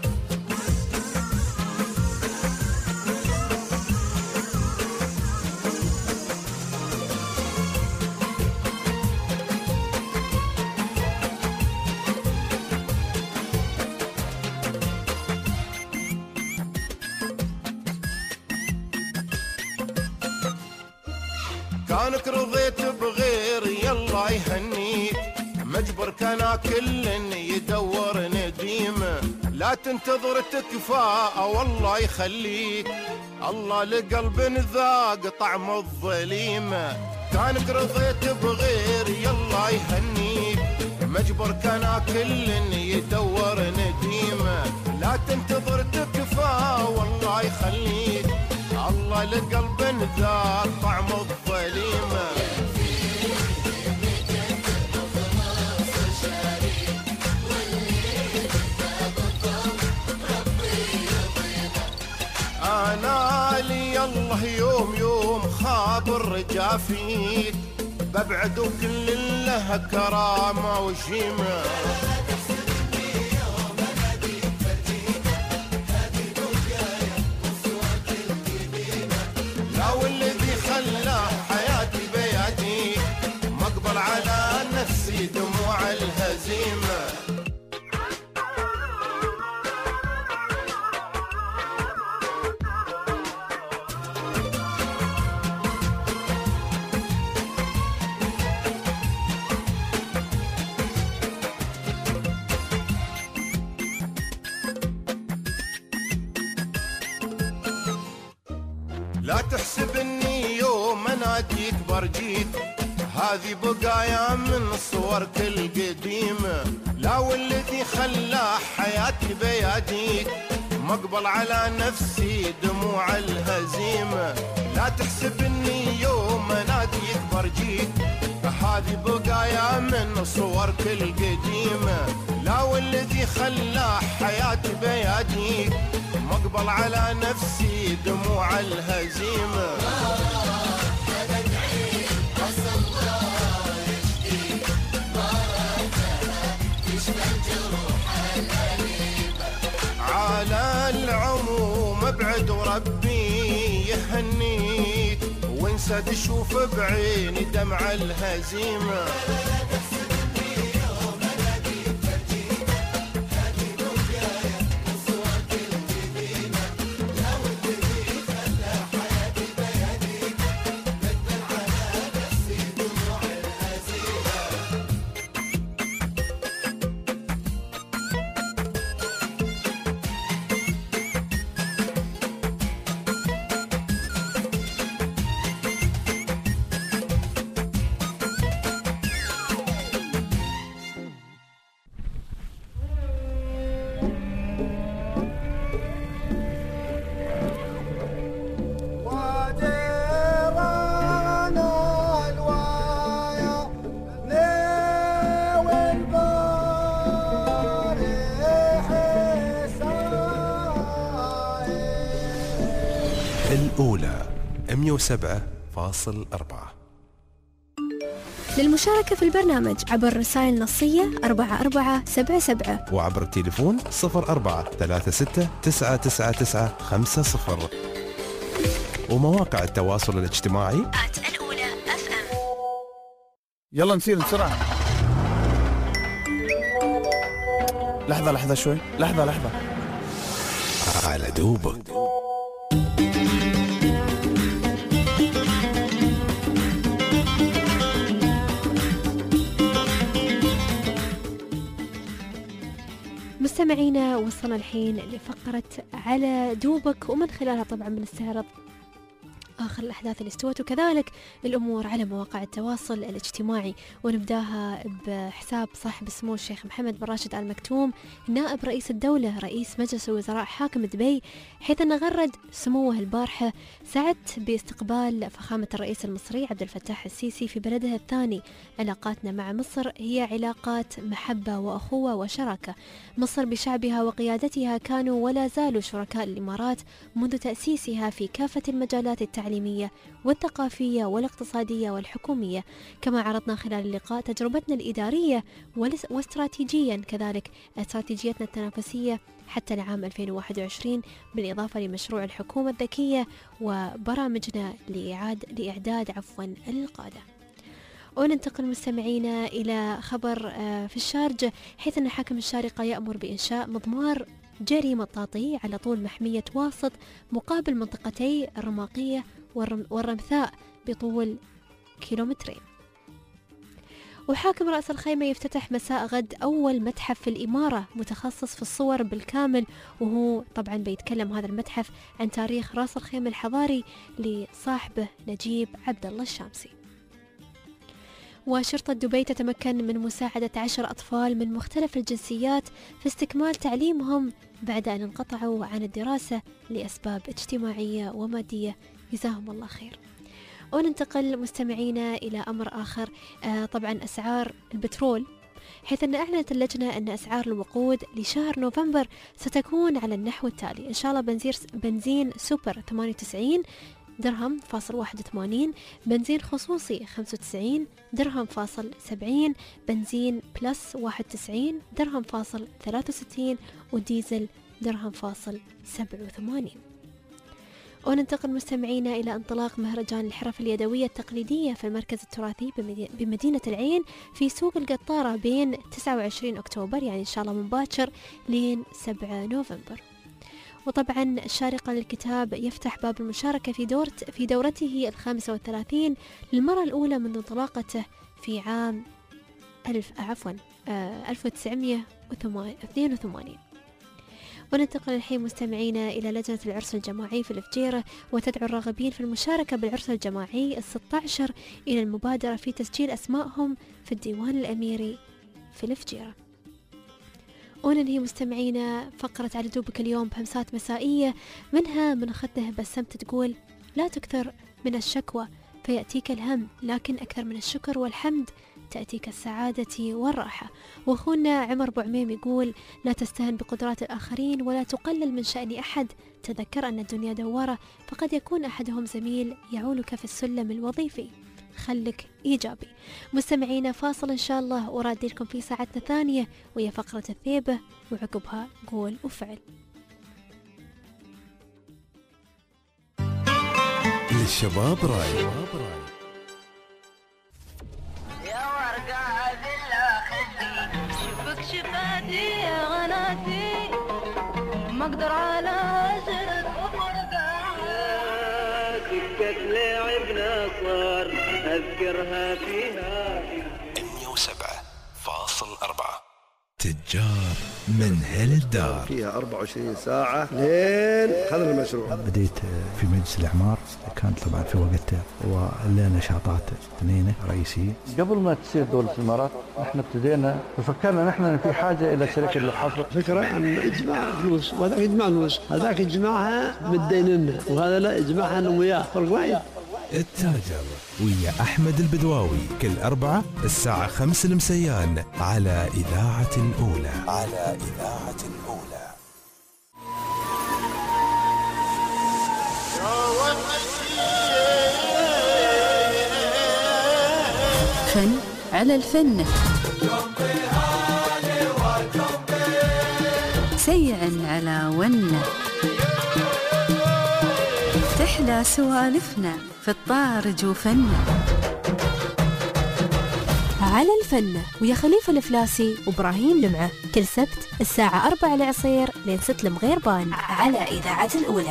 كانك رضيت بغير يلا يهنيك، مجبر كان كل يدور نديمه. لا تنتظر تكفى والله يخليك، الله لقلب ذاق طعم الظليمه. كانك رضيت بغير يلا يهنيك، مجبر كان كل يدور نديمه. لا تنتظر تكفى والله يخليك، الله لقلب ذاق طعم الظليمة. أنا لي الله يوم يوم خابر جافيك، ببعد وكل له كرامة وشيمة. والذي خلى حياتي بيديك، مقبل على نفسي نفسي دموع الهزيمة. لا تحسب اني يوم اناديك برجيت، هذه بقايا من صورك القديمة. لا والذي خلى حياتي بياديك، مقبل على نفسي دموع الهزيمة. لا تحسب اني يوم اناديك برجيت، هذه بقايا من صورك القديمة. لا والذي خلى حياتي بياديك، مقبل على نفسي دموع الهزيمة. على العموم ابعد وربي يهنيك، وانسى تشوف بعيني دمع الهزيمة. الأولى مئة وسبعة فاصل أربعة. للمشاركة في البرنامج عبر الرسائل النصية أربعة أربعة سبعة سبعة، وعبر التليفون صفر أربعة ثلاثة ستة تسعة تسعة تسعة خمسة صفر، ومواقع التواصل الاجتماعي الأولى أف أم. يلا نسير بسرعة. لحظة لحظة شوي، لحظة لحظة على دوبك. مستمعينا، وصلنا الحين لفقرة على دوبك، ومن خلالها طبعا بنستعرض آخر الأحداث اللي استوت، وكذلك الأمور على مواقع التواصل الاجتماعي. ونبداها بحساب صاحب السمو الشيخ محمد بن راشد آل مكتوم نائب رئيس الدولة رئيس مجلس الوزراء حاكم دبي، حيث أن غرد سموه البارحة سعدت باستقبال فخامة الرئيس المصري عبد الفتاح السيسي في بلده الثاني. علاقاتنا مع مصر هي علاقات محبة وأخوة وشراكة. مصر بشعبها وقيادتها كانوا ولا زالوا شركاء الإمارات منذ تأسيسها في كافة المجالات التعليمية والثقافية والاقتصادية والحكومية. كما عرضنا خلال اللقاء تجربتنا الإدارية واستراتيجيا كذلك استراتيجيتنا التنافسية حتى العام ألفين وواحد وعشرين، بالإضافة لمشروع الحكومة الذكية وبرامجنا لإعادة لإعداد عفوا القادة. وننتقل مستمعينا إلى خبر في الشارجة، حيث أن حاكم الشارقة يأمر بإنشاء مضمار جري مطاطي على طول محمية واسط مقابل منطقتي الرماقية والرمثاء بطول كيلومترين. وحاكم رأس الخيمة يفتتح مساء غد أول متحف في الإمارة متخصص في الصور بالكامل، وهو طبعا بيتكلم هذا المتحف عن تاريخ رأس الخيمة الحضاري لصاحبه نجيب عبد الله الشامسي. وشرطة دبي تتمكن من مساعدة عشر أطفال من مختلف الجنسيات في استكمال تعليمهم بعد أن انقطعوا عن الدراسة لأسباب اجتماعية ومادية، جزاهم الله خير. وننتقل مستمعينا إلى أمر آخر، آه طبعا أسعار البترول، حيث أن أعلنت اللجنة أن أسعار الوقود لشهر نوفمبر ستكون على النحو التالي. إن شاء الله بنزين, بنزين سوبر ثمانية وتسعين درهم فاصل واحد وثمانين، بنزين خصوصي خمسة وتسعين درهم فاصل سبعين، بنزين بلس واحد وتسعين درهم فاصل ثلاثة وستين، وديزل درهم فاصل سبعة وثمانين. وننتقل مستمعينا إلى انطلاق مهرجان الحرف اليدوية التقليدية في المركز التراثي بمدينة العين في سوق القطارة بين تسعة وعشرين أكتوبر، يعني إن شاء الله من باكر لين سبعة نوفمبر. وطبعا الشارقة للكتاب يفتح باب المشاركة في دورة في دورته الخامسة والثلاثين للمرة الأولى منذ انطلاقته في عام ألف عفوا ألف وتسعمائة واثنين وثمانين. وننتقل الحين مستمعينا إلى لجنة العرس الجماعي في الفجيرة، وتدعو الراغبين في المشاركة بالعرس الجماعي الستة عشر إلى المبادرة في تسجيل أسمائهم في الديوان الأميري في الفجيرة. وننهي مستمعينا فقرة على دوبك اليوم بهمسات مسائية، منها من أخذته بسمت تقول: لا تكثر من الشكوى فيأتيك الهم، لكن أكثر من الشكر والحمد تأتيك السعادة والراحة. وأخونا عمر بوعميم يقول: لا تستهن بقدرات الآخرين ولا تقلل من شأن أحد، تذكر أن الدنيا دوارة، فقد يكون أحدهم زميل يعولك في السلم الوظيفي، خلك إيجابي. مستمعينا فاصل إن شاء الله ورادي لكم في ساعتنا الثانية وهي فقرة الثيبة، وعقبها قول وفعل. للشباب راي. يا ورقة بالله خدي شوفك شفاتي يا غناتي، ما اقدر على سرد وفرقة سكة لعبنا صار اذكرها فيها مئة وسبعة فاصل أربعة. تجار من هل الدار فيها أربعة وعشرين ساعة لين خلنا المشروع. بديت في مجلس الإعمار، كانت طبعا في وقتها ولنا نشاطات اثنين رئيسية. قبل ما تصير دولة الإمارات احنا ابتدينا وفكرنا نحن في حاجة إلى شركة للحفر. فكرة أن إجماع فلوس، وهذاك يجمع فلوس، هذاك يجمعها متديننا، وهذا لا يجمعها أنا وياه، فرق واحد. التاجر ويا أحمد البدواوي كل أربعة الساعة خمس المسيان على إذاعة الأولى. على إذاعة الأولى. فن على الفن، سيعا على ونه، تحلى سوالفنا في الطارج وفنه. على الفن ويا خليفة الفلاسي وإبراهيم لمعة كل سبت الساعة أربعة العصير لين ست المغيربان على إذاعة الأولى.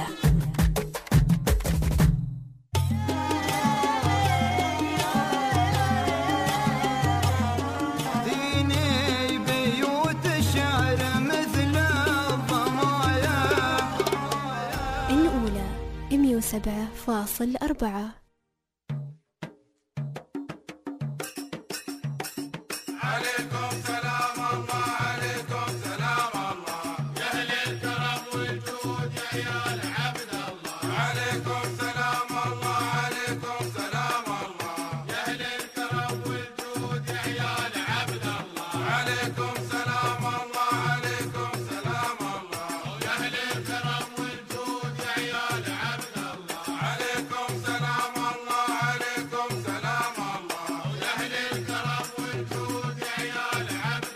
مئة وسبعة فاصل أربعة. عليكم سلام الله، عليكم سلام الله، يا أهل الكرم والجود يا عيال عبد الله. عليكم سلام الله، عليكم سلام الله، يا أهل الكرم والجود يا عيال عبد الله. عليكم سلام الله، عليكم سلام الله، يا أهل الكرم والجود يا عيال عبد الله. عليكم سلام الله، عليكم سلام الله، يا أهل الكرم والجود يا عيال عبد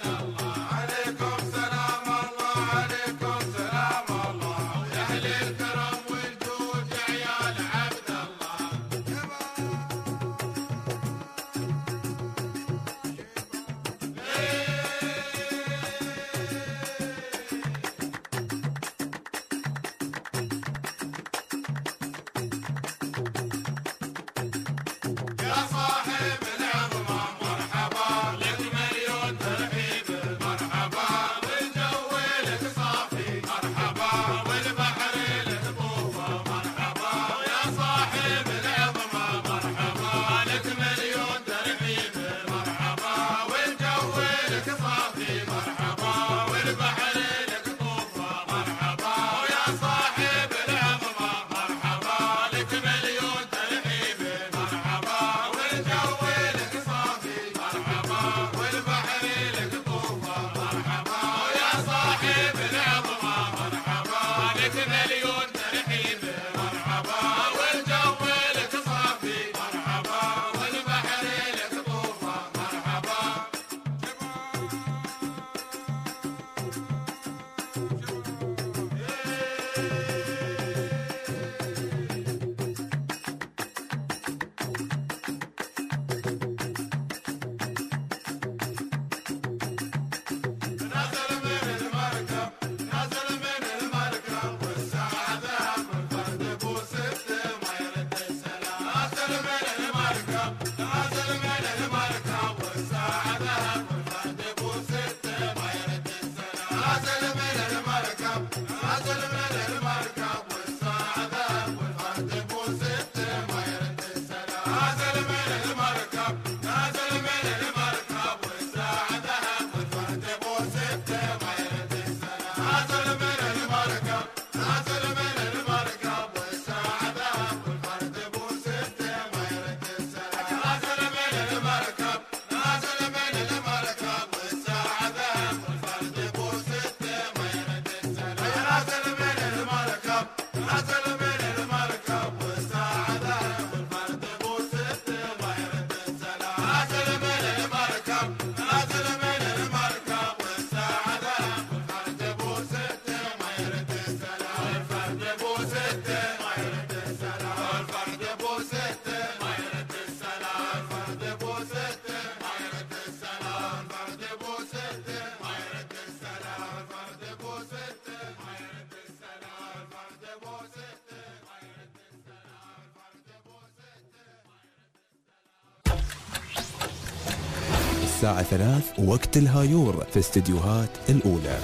الساعة ثلاث وقت الهايور في استديوهات الأولى.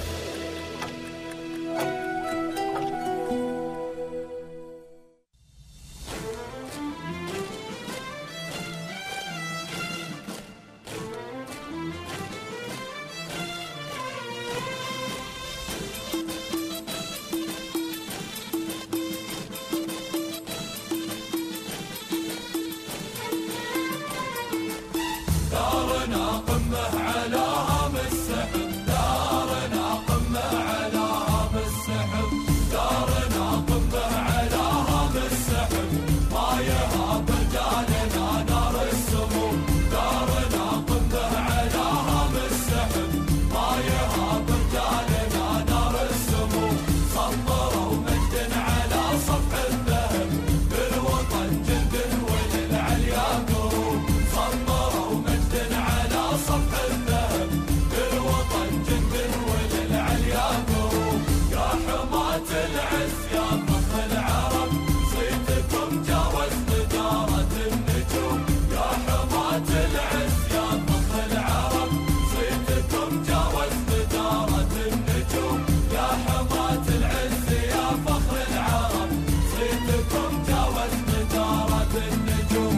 دارنا قمة على هام السحب، دارنا قمة على هام السحب، دارنا قمة على هام السحب، ما يهاب رجالنا نار السمو، دارنا قمة على هام السحب، ما يهاب رجالنا نار السمو، سطروا مجد على صفح الذهب، بالوطن جند وللعليا قروب، سطروا مجد على صفح الذهب، بالوطن جند وللعليا قروب، يا حماة العز يا فخر العرب، صيتكم جاوز مدارة النجوم، يا حماة العز يا فخر العرب، صيتكم جاوز مدارة النجوم، يا حماة العز يا فخر العرب، صيتكم جاوز مدارة النجوم.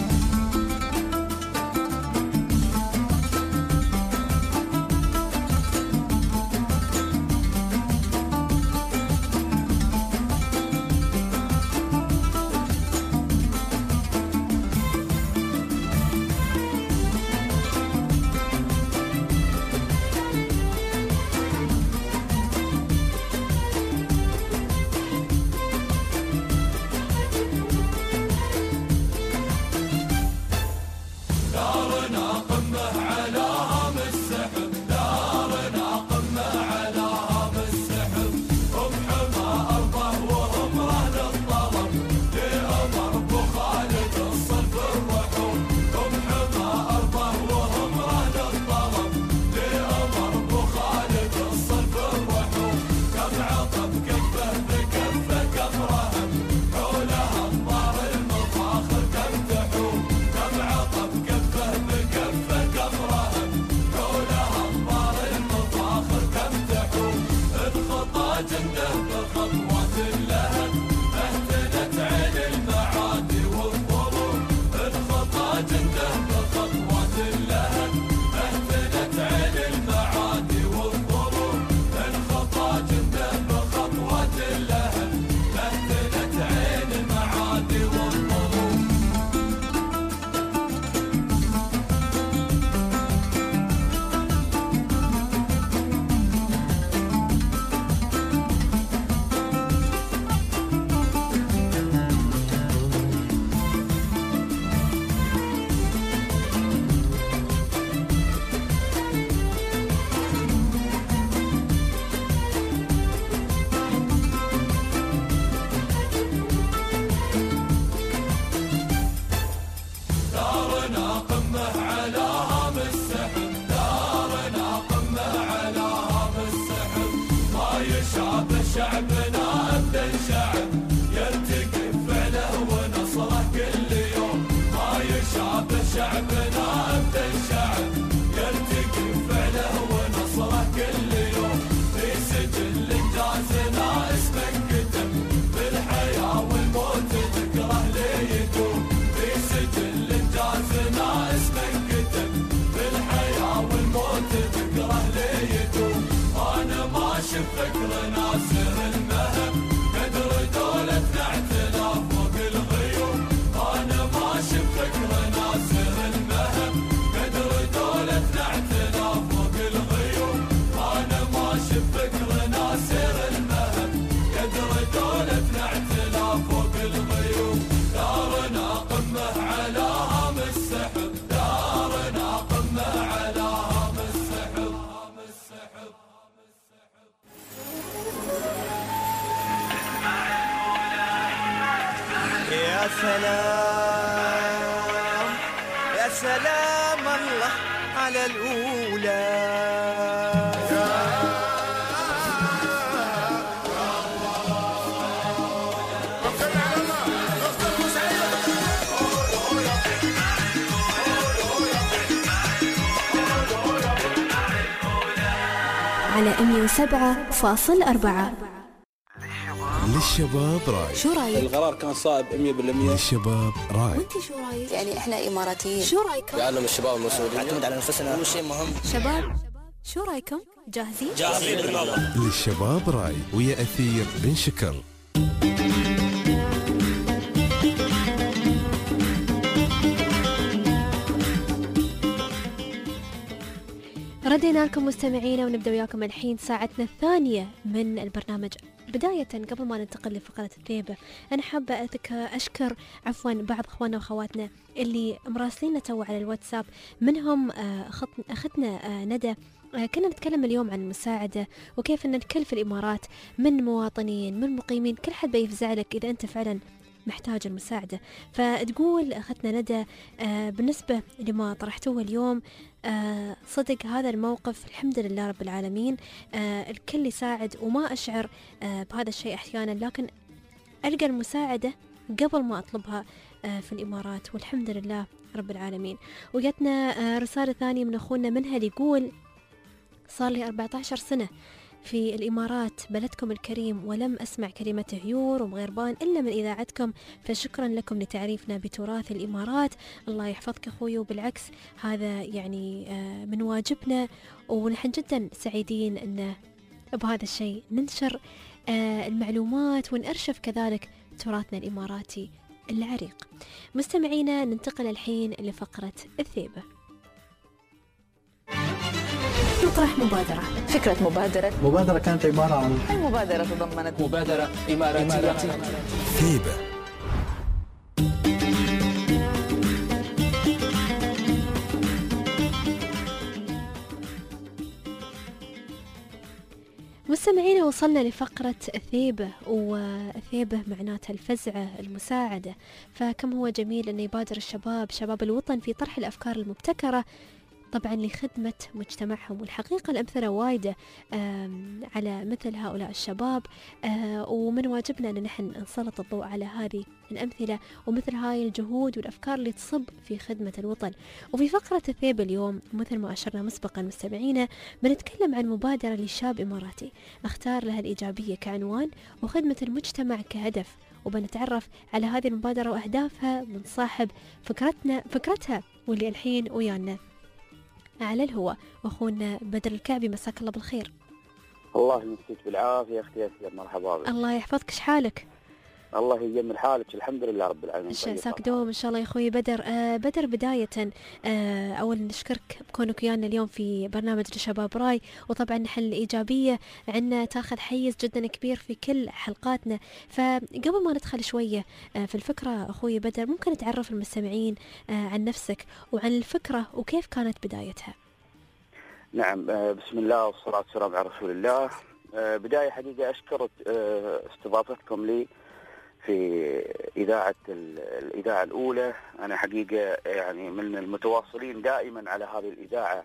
دارنا قمة على هام السحب، دارنا قمة على هام السحب، هم حمى أرضه وهم رهن الطلب، لأمر أبو خالد الصلب الرحوم، هم حمى أرضه وهم رهن الطلب، لأمر أبو خالد الصلب الرحوم، كم عطب كفه بكفه كم رهم، حولها أنظار المفاخر كم تحوم، كم عطب كفه بكفه كم رهم، حولها أنظار المفاخر كم تحوم، انخطى جنده بخطوات اللهب، اهتدت عين المعادي والظلوم، انخطى جنده بخطوات اللهب، اهتدت عين المعادي والظلوم، انخطى جنده بخطوات اللهب، اهتدت عين المعادي والظلوم. دارنا قمة على هام السحب، دارنا قمة على هام السحب، ما يشابه شعبنا أبدا شعب، يلتقي فعله ونصره كل يوم، ما يشابه شعبنا أبدا شعب، يلتقي فعله ونصره كل يوم، في سجل إنجازنا اسمك كتب، بالحياة والموت ذكره ليدوم، في سجل إنجازنا اسمك كتب، بالحياة والموت ذكره ليدوم، أنا ما شف فكر ناصر المهم، قدر دولتنا اعتلاف فوق الغيوم، أنا ما شف فكر ناصر المهم، قدر دولتنا اعتلاف فوق الغيوم، أنا ما شف فكر ناصر المهم، قدر دولتنا اعتلاف فوق الغيوم، دارنا قمة على هام السحب، دارنا قمة على هام السحب، هام السحب. يا سلام يا سلام الله على الأولى، على مية وسبعة فاصل أربعة. للشباب راي. شو رايك؟ القرار كان صائب مية بالمية. للشباب راي. وانت شو رايك؟ يعني احنا اماراتيين. شو رايكم؟ يعلم الشباب المسؤولين نعتمد على انفسنا، هو شيء مهم. شباب شو رايكم؟ جاهزين؟ جاهزين بالله. للشباب راي ويا أثير بن شكر. ردينا لكم مستمعينا ونبدأ وياكم الحين ساعتنا الثانية من البرنامج. بداية قبل ما ننتقل لفقرة الثيبة أنا حابة أشكر عفوا بعض أخواننا وأخواتنا اللي مراسلين تو على الواتساب، منهم أختنا ندى. كنا نتكلم اليوم عن المساعدة وكيف أن الكل في الإمارات من مواطنين من مقيمين كل حد بيفزع لك إذا أنت فعلا محتاج المساعدة. فتقول أختنا ندى آه بالنسبة لما طرحتوه اليوم آه صدق هذا الموقف الحمد لله رب العالمين، آه الكل يساعد وما أشعر آه بهذا الشيء أحيانا، لكن ألقى المساعدة قبل ما أطلبها آه في الإمارات والحمد لله رب العالمين. وجتنا آه رسالة ثانية من أخونا منهل يقول صار لي أربعة عشر سنة في الإمارات بلدكم الكريم ولم أسمع كلمة هيور ومغيربان إلا من إذاعتكم، فشكرا لكم لتعريفنا بتراث الإمارات. الله يحفظك أخوي، وبالعكس هذا يعني من واجبنا ونحن جدا سعيدين أن بهذا الشيء ننشر المعلومات ونأرشف كذلك تراثنا الإماراتي العريق. مستمعينا ننتقل الحين لفقرة الثيبة. نطرح مبادرة. فكرة مبادرة مبادرة كانت عبارة عن المبادرة تضمنت مبادرة إماراتية. ثيبة. مستمعينا وصلنا لفقرة الثيبة، والثيبة معناتها الفزعة المساعدة، فكم هو جميل أن يبادر الشباب شباب الوطن في طرح الأفكار المبتكرة طبعا لخدمة مجتمعهم. والحقيقة الأمثلة وايدة على مثل هؤلاء الشباب، ومن واجبنا أن نحن نسلط الضوء على هذه الأمثلة ومثل هاي الجهود والأفكار اللي تصب في خدمة الوطن. وفي فقرة الثيبة اليوم مثل ما أشرنا مسبقا مستمعينا بنتكلم عن مبادرة لشاب إماراتي اختار لها الإيجابية كعنوان وخدمة المجتمع كهدف، وبنتعرف على هذه المبادرة وأهدافها من صاحب فكرتنا فكرتها واللي الحين ويانا على الهواء، واخونا بدر الكعبي. مساك الله بالخير. الله يمسيك بالعافيه اختي ياسر، مرحبا بك. الله يحفظك، شحالك؟ الله يجمل حالك، الحمد لله رب العالمين. ساك دوم ان شاء الله يا اخوي بدر. آه بدر بدايه آه اول نشكرك بكونك ويانا اليوم في برنامج الشباب راي، وطبعا نحن الايجابيه عندنا تاخذ حيز جدا كبير في كل حلقاتنا. فقبل ما ندخل شويه آه في الفكره اخوي بدر، ممكن تعرف المستمعين آه عن نفسك وعن الفكره وكيف كانت بدايتها؟ نعم، آه بسم الله والصلاه والسلام على رسول الله. آه بدايه حقيقه اشكر آه استضافتكم لي في إذاعة الإذاعة الأولى. أنا حقيقة يعني من المتواصلين دائما على هذه الإذاعة،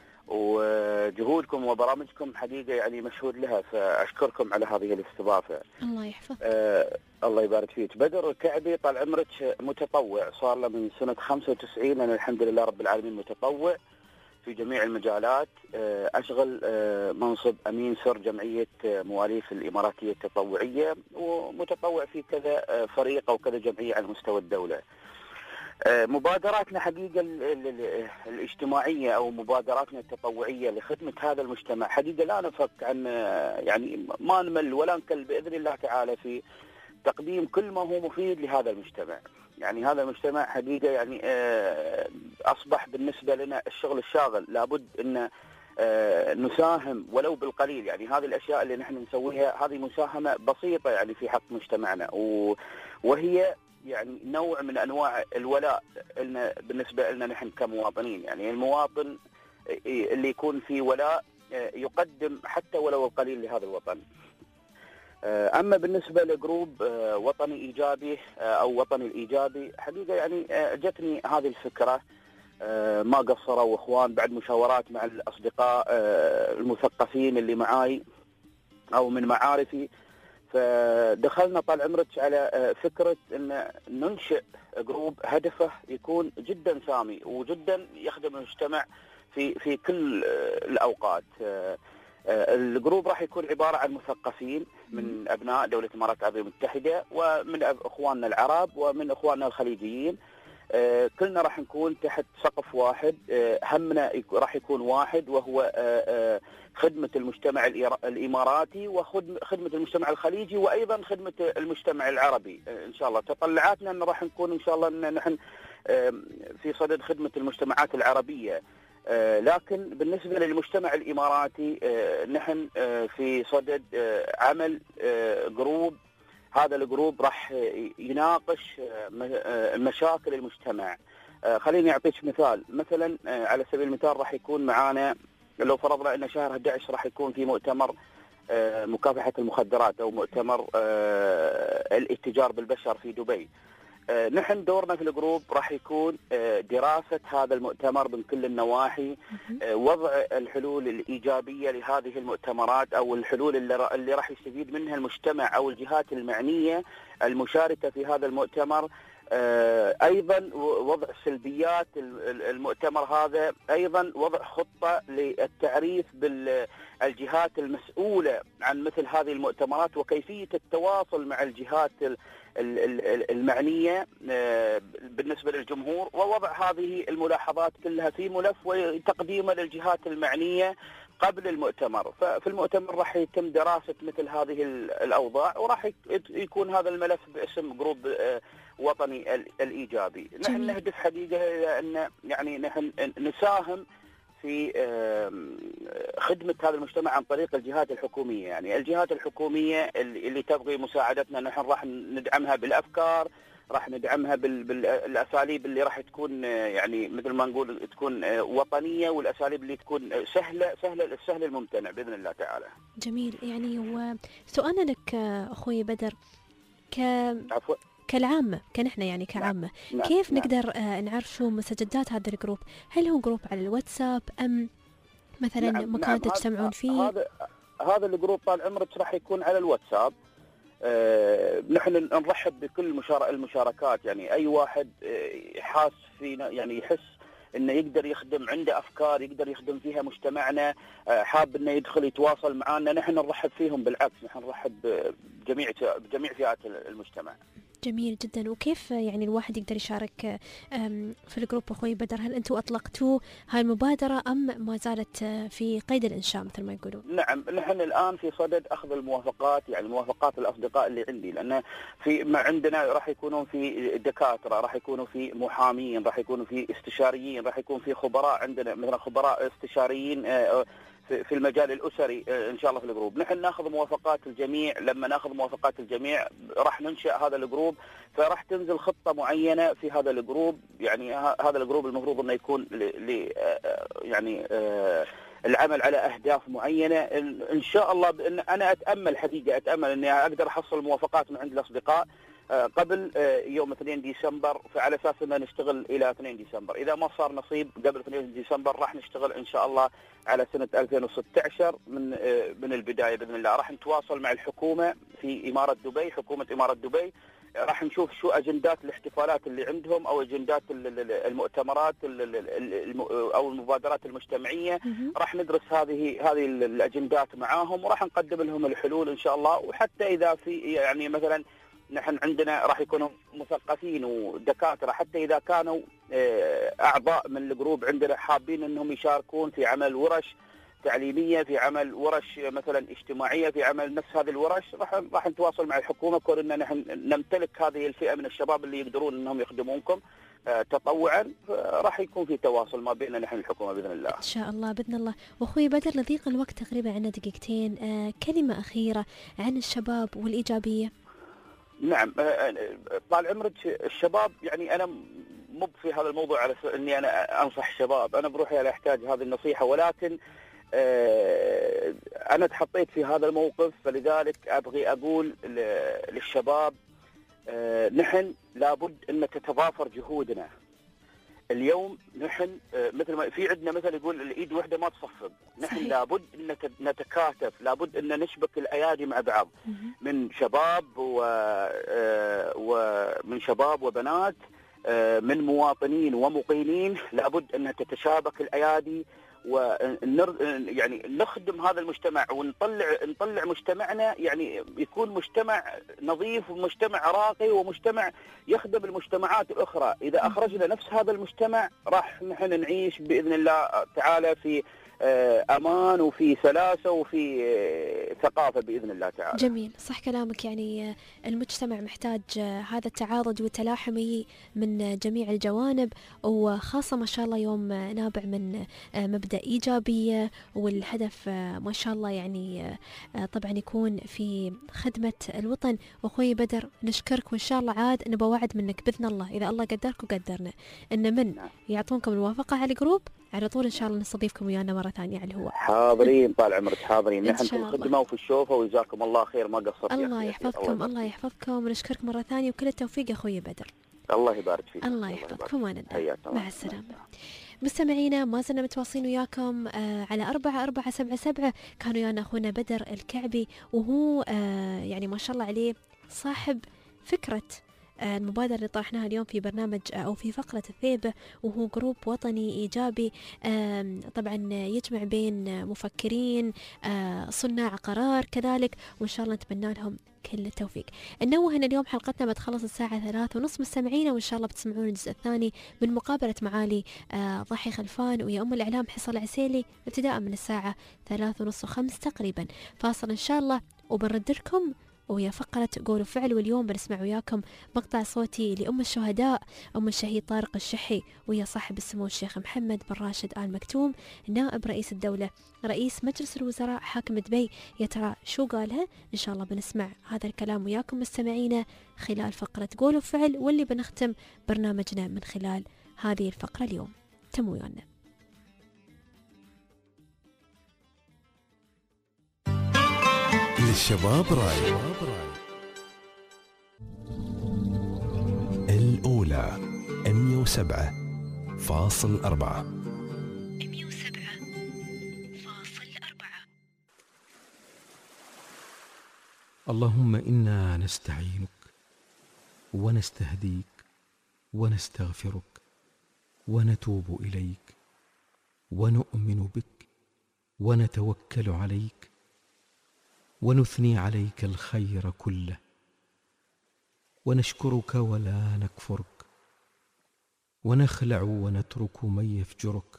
وجهودكم وبرامجكم حقيقة يعني مشهود لها، فأشكركم على هذه الاستضافة. الله يحفظك. آه الله يبارك فيك. بدر الكعبي طال عمرك متطوع، صار له من سنة خمسة وتسعين أنا الحمد لله رب العالمين متطوع في جميع المجالات. أشغل منصب أمين سر جمعية مواليف الإماراتية التطوعية، ومتطوع في كذا فريق أو كذا جمعية على مستوى الدولة. مبادراتنا حقيقة الاجتماعية أو مبادراتنا التطوعية لخدمة هذا المجتمع حقيقة لا نفك عن يعني ما نمل ولا نكل بإذن الله تعالى في تقديم كل ما هو مفيد لهذا المجتمع. يعني هذا المجتمع حقيقة يعني أصبح بالنسبة لنا الشغل الشاغل، لابد أن نساهم ولو بالقليل. يعني هذه الأشياء اللي نحن نسويها هذه مساهمة بسيطة يعني في حق مجتمعنا، وهي يعني نوع من أنواع الولاء لنا بالنسبة لنا نحن كمواطنين. يعني المواطن اللي يكون فيه ولاء يقدم حتى ولو القليل لهذا الوطن. أما بالنسبة لجروب وطني إيجابي أو وطني الإيجابي، حقيقة يعني جتني هذه الفكرة، ما قصروا أخوان بعد مشاورات مع الأصدقاء المثقفين اللي معاي أو من معارفي، فدخلنا طال عمرك على فكرة أن ننشئ جروب هدفه يكون جدا سامي وجدا يخدم المجتمع في في كل الأوقات. آه، الجروب راح يكون عبارة عن مثقفين من أبناء دولة الإمارات العربية المتحدة ومن أب- إخواننا العرب ومن إخواننا الخليجيين. آه، كلنا راح نكون تحت سقف واحد، آه، همنا يك- راح يكون واحد، وهو آه، آه، خدمة المجتمع الإيرا- الإماراتي وخدمة المجتمع الخليجي وأيضا خدمة المجتمع العربي. آه، إن شاء الله تطلعاتنا أن راح نكون إن شاء الله أن نحن آه، في صدد خدمة المجتمعات العربية. آه، لكن بالنسبة للمجتمع الإماراتي آه، نحن آه، في صدد آه، عمل آه، جروب. هذا الجروب راح يناقش آه، م- آه، مشاكل المجتمع. آه، خليني أعطيك مثال. مثلا آه، على سبيل المثال راح يكون معانا، لو فرضنا أن شهر أحد عشر راح يكون في مؤتمر آه، مكافحة المخدرات أو مؤتمر آه، الاتجار بالبشر في دبي. آه، نحن دورنا في الجروب راح يكون آه، دراسة هذا المؤتمر من كل النواحي، آه، وضع الحلول الإيجابية لهذه المؤتمرات أو الحلول اللي را- اللي راح يستفيد منها المجتمع أو الجهات المعنية المشاركة في هذا المؤتمر. آه، أيضا وضع سلبيات ال- ال- المؤتمر هذا، أيضا وضع خطة للتعريف بالجهات المسؤولة عن مثل هذه المؤتمرات وكيفية التواصل مع الجهات ال- ال- ال- المعنية آه، بالنسبة للجمهور، ووضع هذه الملاحظات كلها في ملف وتقديمها للجهات المعنية قبل المؤتمر. ففي المؤتمر راح يتم دراسة مثل هذه ال- الأوضاع، وراح يك- يكون هذا الملف باسم جروب آه، وطني ال- الإيجابي. نحن جميل. نهدف حقيقة إلى أن يعني نحن نساهم في آم، خدمة هذا المجتمع عن طريق الجهات الحكومية. يعني الجهات الحكومية اللي اللي تبغي مساعدتنا نحن راح ندعمها بالأفكار، راح ندعمها بال- بالأساليب اللي راح تكون آه، يعني مثل ما نقول تكون آه، وطنية، والأساليب اللي تكون آه، سهلة سهلة السهل الممتنع بإذن الله تعالى. جميل. يعني هو سؤالنا لك آه، أخوي بدر، ك عفوا. كالعامة كنحن يعني كعامة، نعم. كيف نعم. نقدر آه، نعرف شو مستجدات هذا الجروب؟ هل هو جروب على الواتساب أم مثلا نعم، مكان نعم. تجتمعون هذا- فيه؟ هذا هذا الجروب طال عمرك راح يكون على الواتساب. آه، نحن نرحب بكل مشار- المشاركات. يعني اي واحد آه، حاس فينا يعني يحس انه يقدر يخدم، عنده افكار يقدر يخدم فيها مجتمعنا، آه، حاب انه يدخل يتواصل معنا، نحن نرحب فيهم. بالعكس نحن نرحب بجميع بجميع فئات المجتمع. جميل جدا. وكيف يعني الواحد يقدر يشارك آم، في الجروب أخوي بدر؟ هل أنتم أطلقتوا هاي المبادرة أم ما زالت آه، في قيد الإنشاء مثل ما يقولون؟ نعم، نحن الآن في صدد أخذ الموافقات، يعني موافقات الأصدقاء اللي عندي، لأن في ما عندنا راح يكونون في دكاترة، راح يكونوا في محامين، راح يكونوا في استشاريين، راح يكون في خبراء، عندنا مثلا خبراء استشاريين آه، في في المجال الأسري آه، إن شاء الله في الجروب. نحن ناخذ موافقات الجميع، لما ناخذ موافقات الجميع راح ننشأ هذا الجروب، فراح تنزل خطة معينة في هذا الجروب. يعني ه- هذا الجروب المفروض انه يكون ل ل- آه، يعني آه، العمل على اهداف معينه. ان إن شاء الله بان انا اتامل حقيقه اتامل اني اقدر احصل موافقات من عند الاصدقاء آه، قبل آه، يوم اثنين ديسمبر، فعلى اساس ان نشتغل الى اثنين ديسمبر. اذا ما صار نصيب قبل اثنين ديسمبر راح نشتغل ان شاء الله على سنه ألفين وستة عشر من آه، من البدايه باذن الله. راح نتواصل مع الحكومه في اماره دبي، حكومه اماره دبي، راح نشوف شو اجندات الاحتفالات اللي عندهم او اجندات ال- ال- المؤتمرات ال- ال- ال- الم- او المبادرات المجتمعيه. راح ندرس هذه هذه ال- الاجندات معاهم، وراح نقدم لهم الحلول ان شاء الله. وحتى اذا في يعني مثلا نحن عندنا راح يكونوا مثقفين ودكاتره، حتى اذا كانوا آه، اعضاء من الجروب عندنا حابين انهم يشاركون في عمل ورش تعليميه، في عمل ورش مثلا اجتماعيه، في عمل نفس هذه الورش، راح راح نتواصل مع الحكومه كون ان نحن نمتلك هذه الفئه من الشباب اللي يقدرون انهم يخدمونكم آه، تطوعا. راح يكون في تواصل ما بيننا نحن الحكومه باذن الله. إن شاء الله بإذن الله. وأخوي بدر لضيق الوقت تقريبا عندنا دقيقتين، آه كلمة أخيرة عن الشباب والإيجابية. نعم، آه، طال عمرك الشباب، يعني انا مو في هذا الموضوع على س- اني انا انصح الشباب، انا بروحي لا احتاج هذه النصيحه، ولكن آه، انا تحطيت في هذا الموقف، فلذلك ابغي اقول ل- للشباب آه، نحن لابد ان تتضافر جهودنا. اليوم نحن آه، مثل ما في عندنا مثل يقول الايد وحده ما تصفق، نحن صحيح. لابد ان نت- نتكاتف، لابد ان نشبك الايادي مع بعض، من شباب و آه، ومن شباب وبنات، آه، من مواطنين ومقيمين، لابد ان تتشابك الايادي ونر يعني نخدم هذا المجتمع ونطلع نطلع مجتمعنا يعني يكون مجتمع نظيف ومجتمع راقي ومجتمع يخدم المجتمعات الأخرى. إذا أخرجنا نفس هذا المجتمع راح نحن نعيش بإذن الله تعالى في أمان وفي سلاسة وفي ثقافة بإذن الله تعالى. جميل، صح كلامك. يعني المجتمع محتاج هذا التعاضد والتلاحم من جميع الجوانب، وخاصة ما شاء الله يوم نابع من مبدأ إيجابية، والهدف ما شاء الله يعني طبعا يكون في خدمة الوطن. وأخوي بدر نشكرك، وإن شاء الله عاد نبغى وعد منك بإذن الله إذا الله قدرك وقدرنا إن من يعطونكم الموافقة على الجروب على طول إن شاء الله نستضيفكم ويانا مرة ثانية على الهواء. حاضرين طال عمرك، حاضرين نحن في الخدمة وفي الشوفة، وجزاكم الله خير ما قصرت. الله يحفظكم، الله يحفظكم، ونشكرك مرة ثانية وكل التوفيق أخوي بدر. الله يبارك فيك. الله يحفظكم وأنا مع السلامة. مستمعينا ما زلنا متواصلين وياكم آه على أربعة أربعة سبعة سبعة. كانوا ويانا أخونا بدر الكعبي، وهو آه يعني ما شاء الله عليه صاحب فكرة المبادرة اللي طرحناها اليوم في برنامج أو في فقرة الثيبة، وهو جروب وطني إيجابي طبعا يجمع بين مفكرين صناع قرار كذلك، وإن شاء الله نتمنى لهم كل التوفيق. ننوه أن اليوم حلقتنا بتخلص الساعة ثلاث ونص مستمعينا، وإن شاء الله بتسمعون الجزء الثاني من مقابلة معالي ضحي خلفان ويا أم الإعلام حصة العسيلي ابتداء من الساعة ثلاث ونص وخمس تقريبا. فاصل إن شاء الله وبنرد لكم ويا فقرة قول وفعل. واليوم بنسمع وياكم مقطع صوتي لأم الشهداء أم الشهيد طارق الشحي ويا صاحب السمو الشيخ محمد بن راشد آل مكتوم نائب رئيس الدولة رئيس مجلس الوزراء حاكم دبي. يا ترى شو قالها؟ إن شاء الله بنسمع هذا الكلام وياكم مستمعينا خلال فقرة قول وفعل، واللي بنختم برنامجنا من خلال هذه الفقرة اليوم. تموا ويانا. للشباب راي الأولى مية وسبعة فاصل أربعة. مية وسبعة فاصل أربعة. اللهم إنا نستعينك ونستهديك ونستغفرك ونتوب إليك ونؤمن بك ونتوكل عليك ونثني عليك الخير كله ونشكرك ولا نكفرك ونخلع ونترك من يفجرك.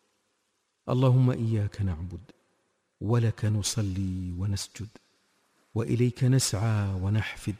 اللهم إياك نعبد ولك نصلي ونسجد وإليك نسعى ونحفد،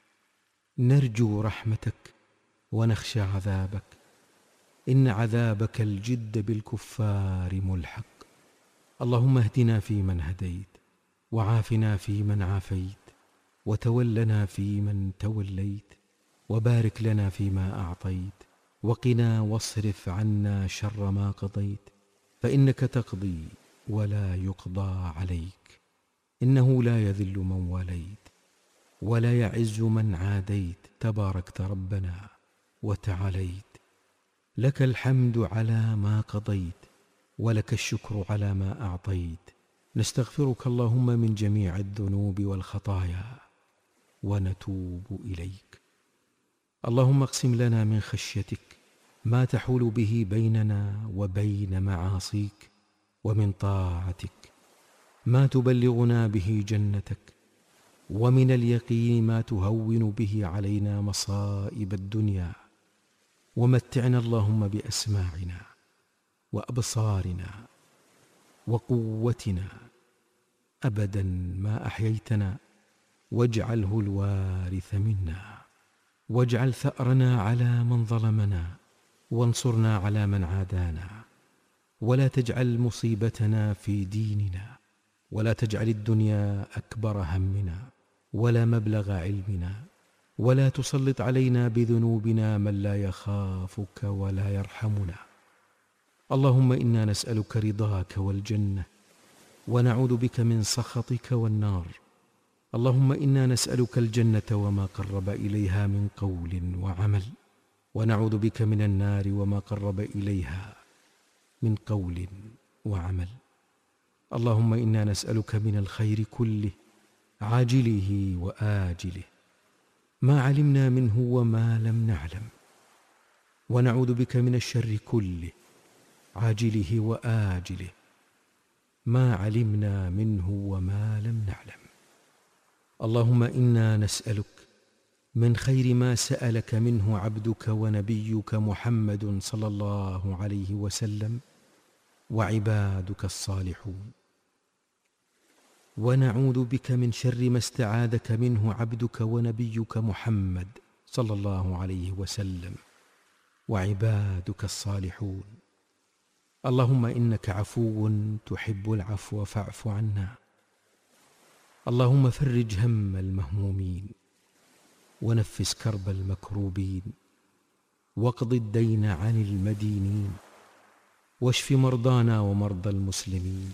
نرجو رحمتك ونخشى عذابك، إن عذابك الجد بالكفار ملحق. اللهم اهدنا فيمن هديت وعافنا فيمن عافيت وتولنا فيمن توليت وبارك لنا فيما أعطيت وقنا واصرف عنا شر ما قضيت، فإنك تقضي ولا يقضى عليك، إنه لا يذل من واليت ولا يعز من عاديت، تباركت ربنا وتعاليت. لك الحمد على ما قضيت ولك الشكر على ما أعطيت. نستغفرك اللهم من جميع الذنوب والخطايا ونتوب إليك. اللهم اقسم لنا من خشيتك ما تحول به بيننا وبين معاصيك، ومن طاعتك ما تبلغنا به جنتك، ومن اليقين ما تهون به علينا مصائب الدنيا. ومتعنا اللهم بأسماعنا وأبصارنا وقوتنا أبدا ما أحييتنا، واجعله الوارث منا، واجعل ثأرنا على من ظلمنا، وانصرنا على من عادانا، ولا تجعل مصيبتنا في ديننا، ولا تجعل الدنيا أكبر همنا ولا مبلغ علمنا، ولا تسلط علينا بذنوبنا من لا يخافك ولا يرحمنا. اللهم إنا نسألك رضاك والجنة، ونعوذ بك من سخطك والنار. اللهم إنا نسألك الجنة وما قرب إليها من قول وعمل، ونعوذ بك من النار وما قرب إليها من قول وعمل. اللهم إنا نسألك من الخير كله عاجله وآجله ما علمنا منه وما لم نعلم، ونعوذ بك من الشر كله عاجله وآجله ما علمنا منه وما لم نعلم. اللهم إنا نسألك من خير ما سألك منه عبدك ونبيك محمد صلى الله عليه وسلم وعبادك الصالحون، ونعوذ بك من شر ما استعاذك منه عبدك ونبيك محمد صلى الله عليه وسلم وعبادك الصالحون. اللهم إنك عفو تحب العفو فاعف عنا. اللهم فرج هم المهمومين ونفس كرب المكروبين واقض الدين عن المدينين واشف مرضانا ومرضى المسلمين.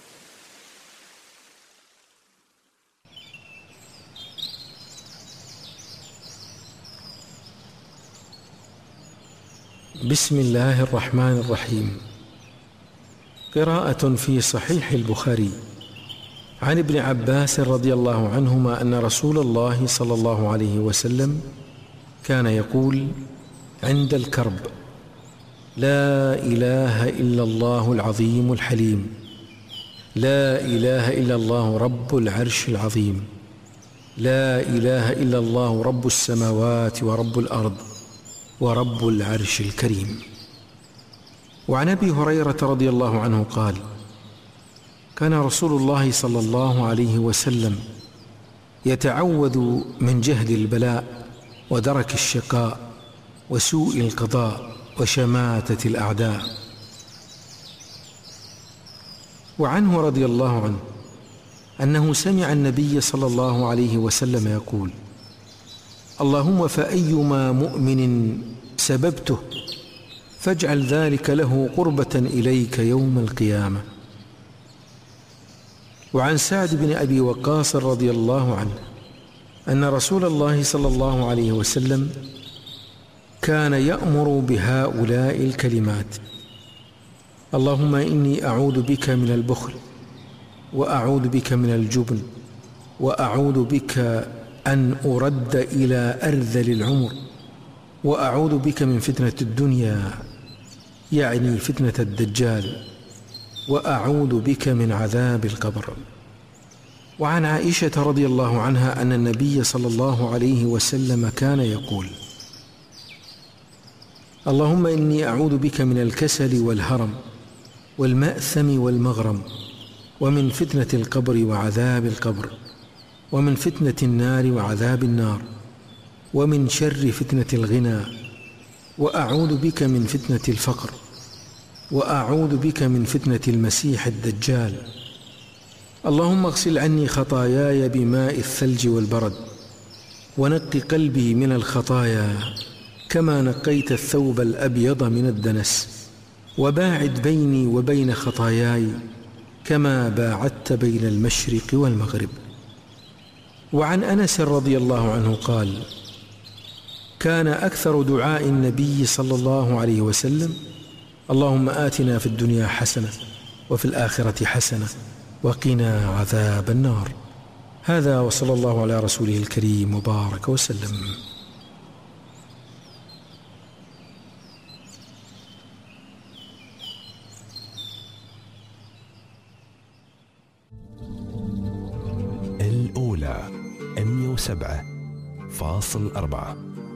بسم الله الرحمن الرحيم. قراءة في صحيح البخاري عن ابن عباس رضي الله عنهما أن رسول الله صلى الله عليه وسلم كان يقول عند الكرب: لا إله إلا الله العظيم الحليم، لا إله إلا الله رب العرش العظيم، لا إله إلا الله رب السماوات ورب الأرض ورب العرش الكريم. وعن أبي هريرة رضي الله عنه قال: كان رسول الله صلى الله عليه وسلم يتعوذ من جهد البلاء ودرك الشقاء وسوء القضاء وشماتة الأعداء. وعنه رضي الله عنه أنه سمع النبي صلى الله عليه وسلم يقول: اللهم فأيما مؤمن سببته فاجعل ذلك له قربة إليك يوم القيامة. وعن سعد بن أبي وقاص رضي الله عنه أن رسول الله صلى الله عليه وسلم كان يأمر بهؤلاء الكلمات: اللهم إني أعوذ بك من البخل، وأعوذ بك من الجبن، وأعوذ بك أن أرد إلى أرذل العمر، وأعوذ بك من فتنة الدنيا يعني فتنة الدجال، وأعوذ بك من عذاب القبر. وعن عائشة رضي الله عنها أن النبي صلى الله عليه وسلم كان يقول: اللهم إني أعوذ بك من الكسل والهرم والمأثم والمغرم، ومن فتنة القبر وعذاب القبر، ومن فتنة النار وعذاب النار، ومن شر فتنة الغنى، وأعوذ بك من فتنة الفقر، وأعوذ بك من فتنة المسيح الدجال. اللهم اغسل عني خطاياي بماء الثلج والبرد، ونق قلبي من الخطايا كما نقيت الثوب الأبيض من الدنس، وباعد بيني وبين خطاياي كما باعدت بين المشرق والمغرب. وعن أنس رضي الله عنه قال: كان أكثر دعاء النبي صلى الله عليه وسلم: اللهم آتنا في الدنيا حسنة وفي الآخرة حسنة وقنا عذاب النار. هذا وصلى الله على رسوله الكريم وبارك وسلم. الأولى مئة وسبعة فاصل أربعة.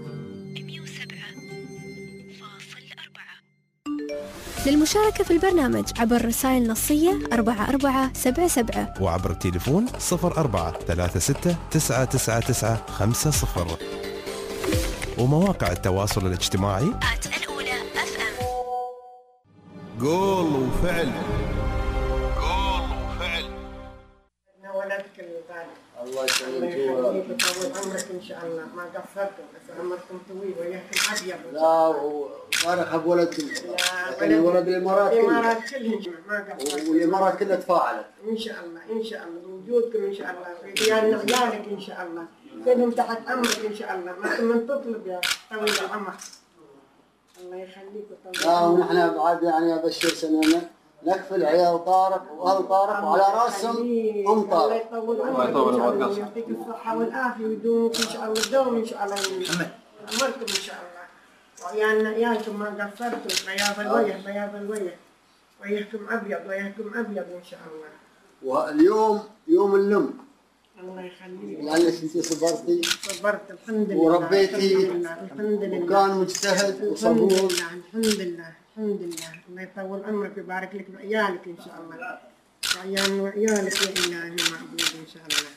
للمشاركة في البرنامج عبر رسائل نصية أربعة أربعة سبعة سبعة، وعبر التليفون صفر أربعة ثلاثة ستة تسعة تسعة تسعة خمسة صفر، ومواقع التواصل الاجتماعي الأولى أف أم. قول وفعل. قول وفعل. ولدك الغالي الله يخليك ويطول عمرك ان شاء الله. ما قصرتوا بس عمركم طويل وياكم ابيض. لا وبارك بولدكم. لكن ولد الامارات كلها. الامارات كلهم ما قصرتوا. والامارات كلها تفاعلت. ان شاء الله ان شاء الله بوجودكم ان شاء الله وعيالنا عيالك ان شاء الله كلهم تحت امرك ان شاء الله. ما من تطلب يا طويل العمر. الله يخليك وطول. لا ونحن بعد يعني ابشر سنه نكفل عيال طارق واهل طارق وعلى راسهم ام طارق. الله يطول عمرك ويعطيك الصحه والعافيه ويدومك ان شاء الله دوم ان شاء الله عمركم ان شاء الله. وعيالنا عيالكم ما قصرتوا. بياض الوجه بياض الوجه. ويحكم أبيض ويحكم أبيض إن شاء الله. واليوم يوم اللم. الله يخليك. لأنك أنت صبرتي. صبرت الحمد لله. وربيتي. الحمد لله. الحمد لله. وكان مجتهد وصبور. الحمد لله الحمد لله الحمد لله. الله يطول عمرك ويبارك لك بعيالك إن شاء الله. وعيال وعيالك يا إلهي معبود إن شاء الله.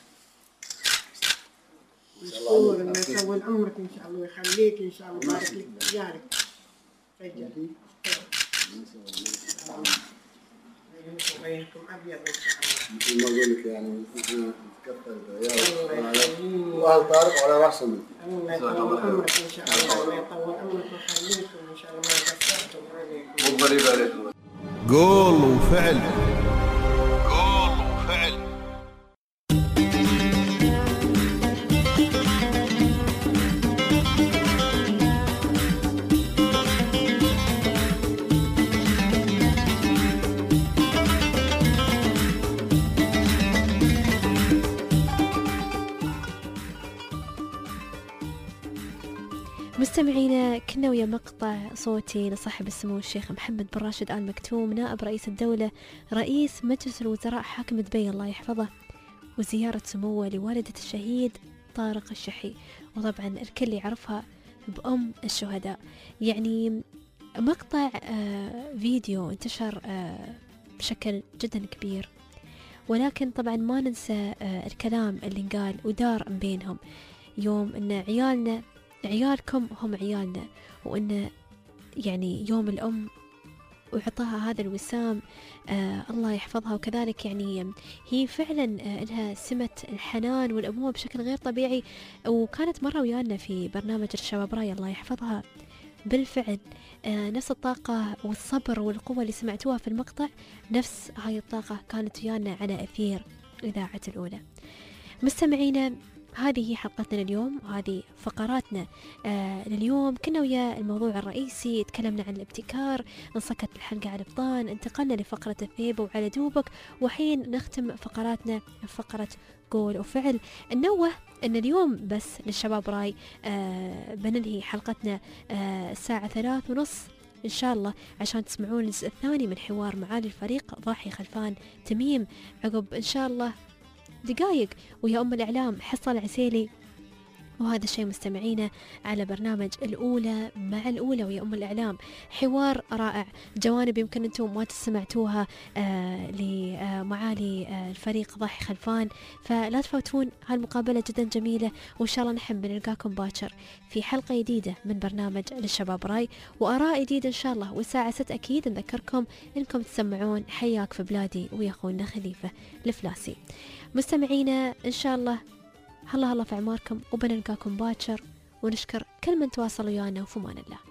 مشكور الله يطول عمرك إن شاء الله ويخليك إن شاء الله ويبارك لك بعيالك. رجل. ويحكم أبيض إن شاء الله. مثل ما أقول لك يعني إحنا نتكفل بعيالك وأهل طارق على رأسهم. الله يطول عمرك إن شاء الله ويطول عمرك ويخليكم إن شاء الله ما قصرتم عليكم. مو غريب عليكم. قول وفعل. قول وفعل. مستمعينا، كنا ويا مقطع صوتي لصاحب السمو الشيخ محمد بن راشد آل مكتوم نائب رئيس الدولة رئيس مجلس الوزراء حاكم دبي الله يحفظه، وزيارة سموه لوالدة الشهيد طارق الشحي، وطبعا الكل يعرفها بأم الشهداء. يعني مقطع آه فيديو انتشر آه بشكل جدا كبير، ولكن طبعا ما ننسى آه الكلام اللي انقال ودار بينهم يوم ان عيالنا عيالكم هم عيالنا، وأن يعني يوم الأم وعطاها هذا الوسام آه الله يحفظها. وكذلك يعني هي فعلا آه لها سمة الحنان والأبوة بشكل غير طبيعي، وكانت مرة ويانا في برنامج الشباب راي الله يحفظها. بالفعل آه نفس الطاقة والصبر والقوة اللي سمعتوها في المقطع، نفس هاي الطاقة كانت ويانا على أثير إذاعة الأولى. مستمعينا، هذه هي حلقتنا اليوم، وهذه فقراتنا آه لليوم. كنا ويا الموضوع الرئيسي، تكلمنا عن الابتكار، انصكت الحلقة على البطان، انتقلنا لفقرة الثيبة وعلى دوبك، وحين نختم فقراتنا بفقرة قول وفعل. ننوه أن اليوم بس للشباب راي آه بننهي حلقتنا آه الساعة ثلاث ونص إن شاء الله، عشان تسمعون الجزء الثاني من حوار معالي الفريق ضاحي خلفان تميم، عقب إن شاء الله دقايق ويا أم الإعلام حصة العسيلي. وهذا الشيء مستمعينا على برنامج الأولى مع الأولى ويا أم الإعلام، حوار رائع، جوانب يمكن أنتم ما تسمعتوها آه لمعالي آه الفريق ضاحي خلفان، فلا تفوتون هالمقابلة جدا جميلة. وإن شاء الله نحب نلقاكم باكر في حلقة جديدة من برنامج للشباب راي، وآراء جديدة إن شاء الله. والساعة ستة أكيد نذكركم إنكم تسمعون حياك في بلادي ويا أخونا خليفة الفلاسي. مستمعينا إن شاء الله هلا هلا في عماركم، وبنلقاكم باكر، ونشكر كل من تواصل ويانا، وفي امان الله.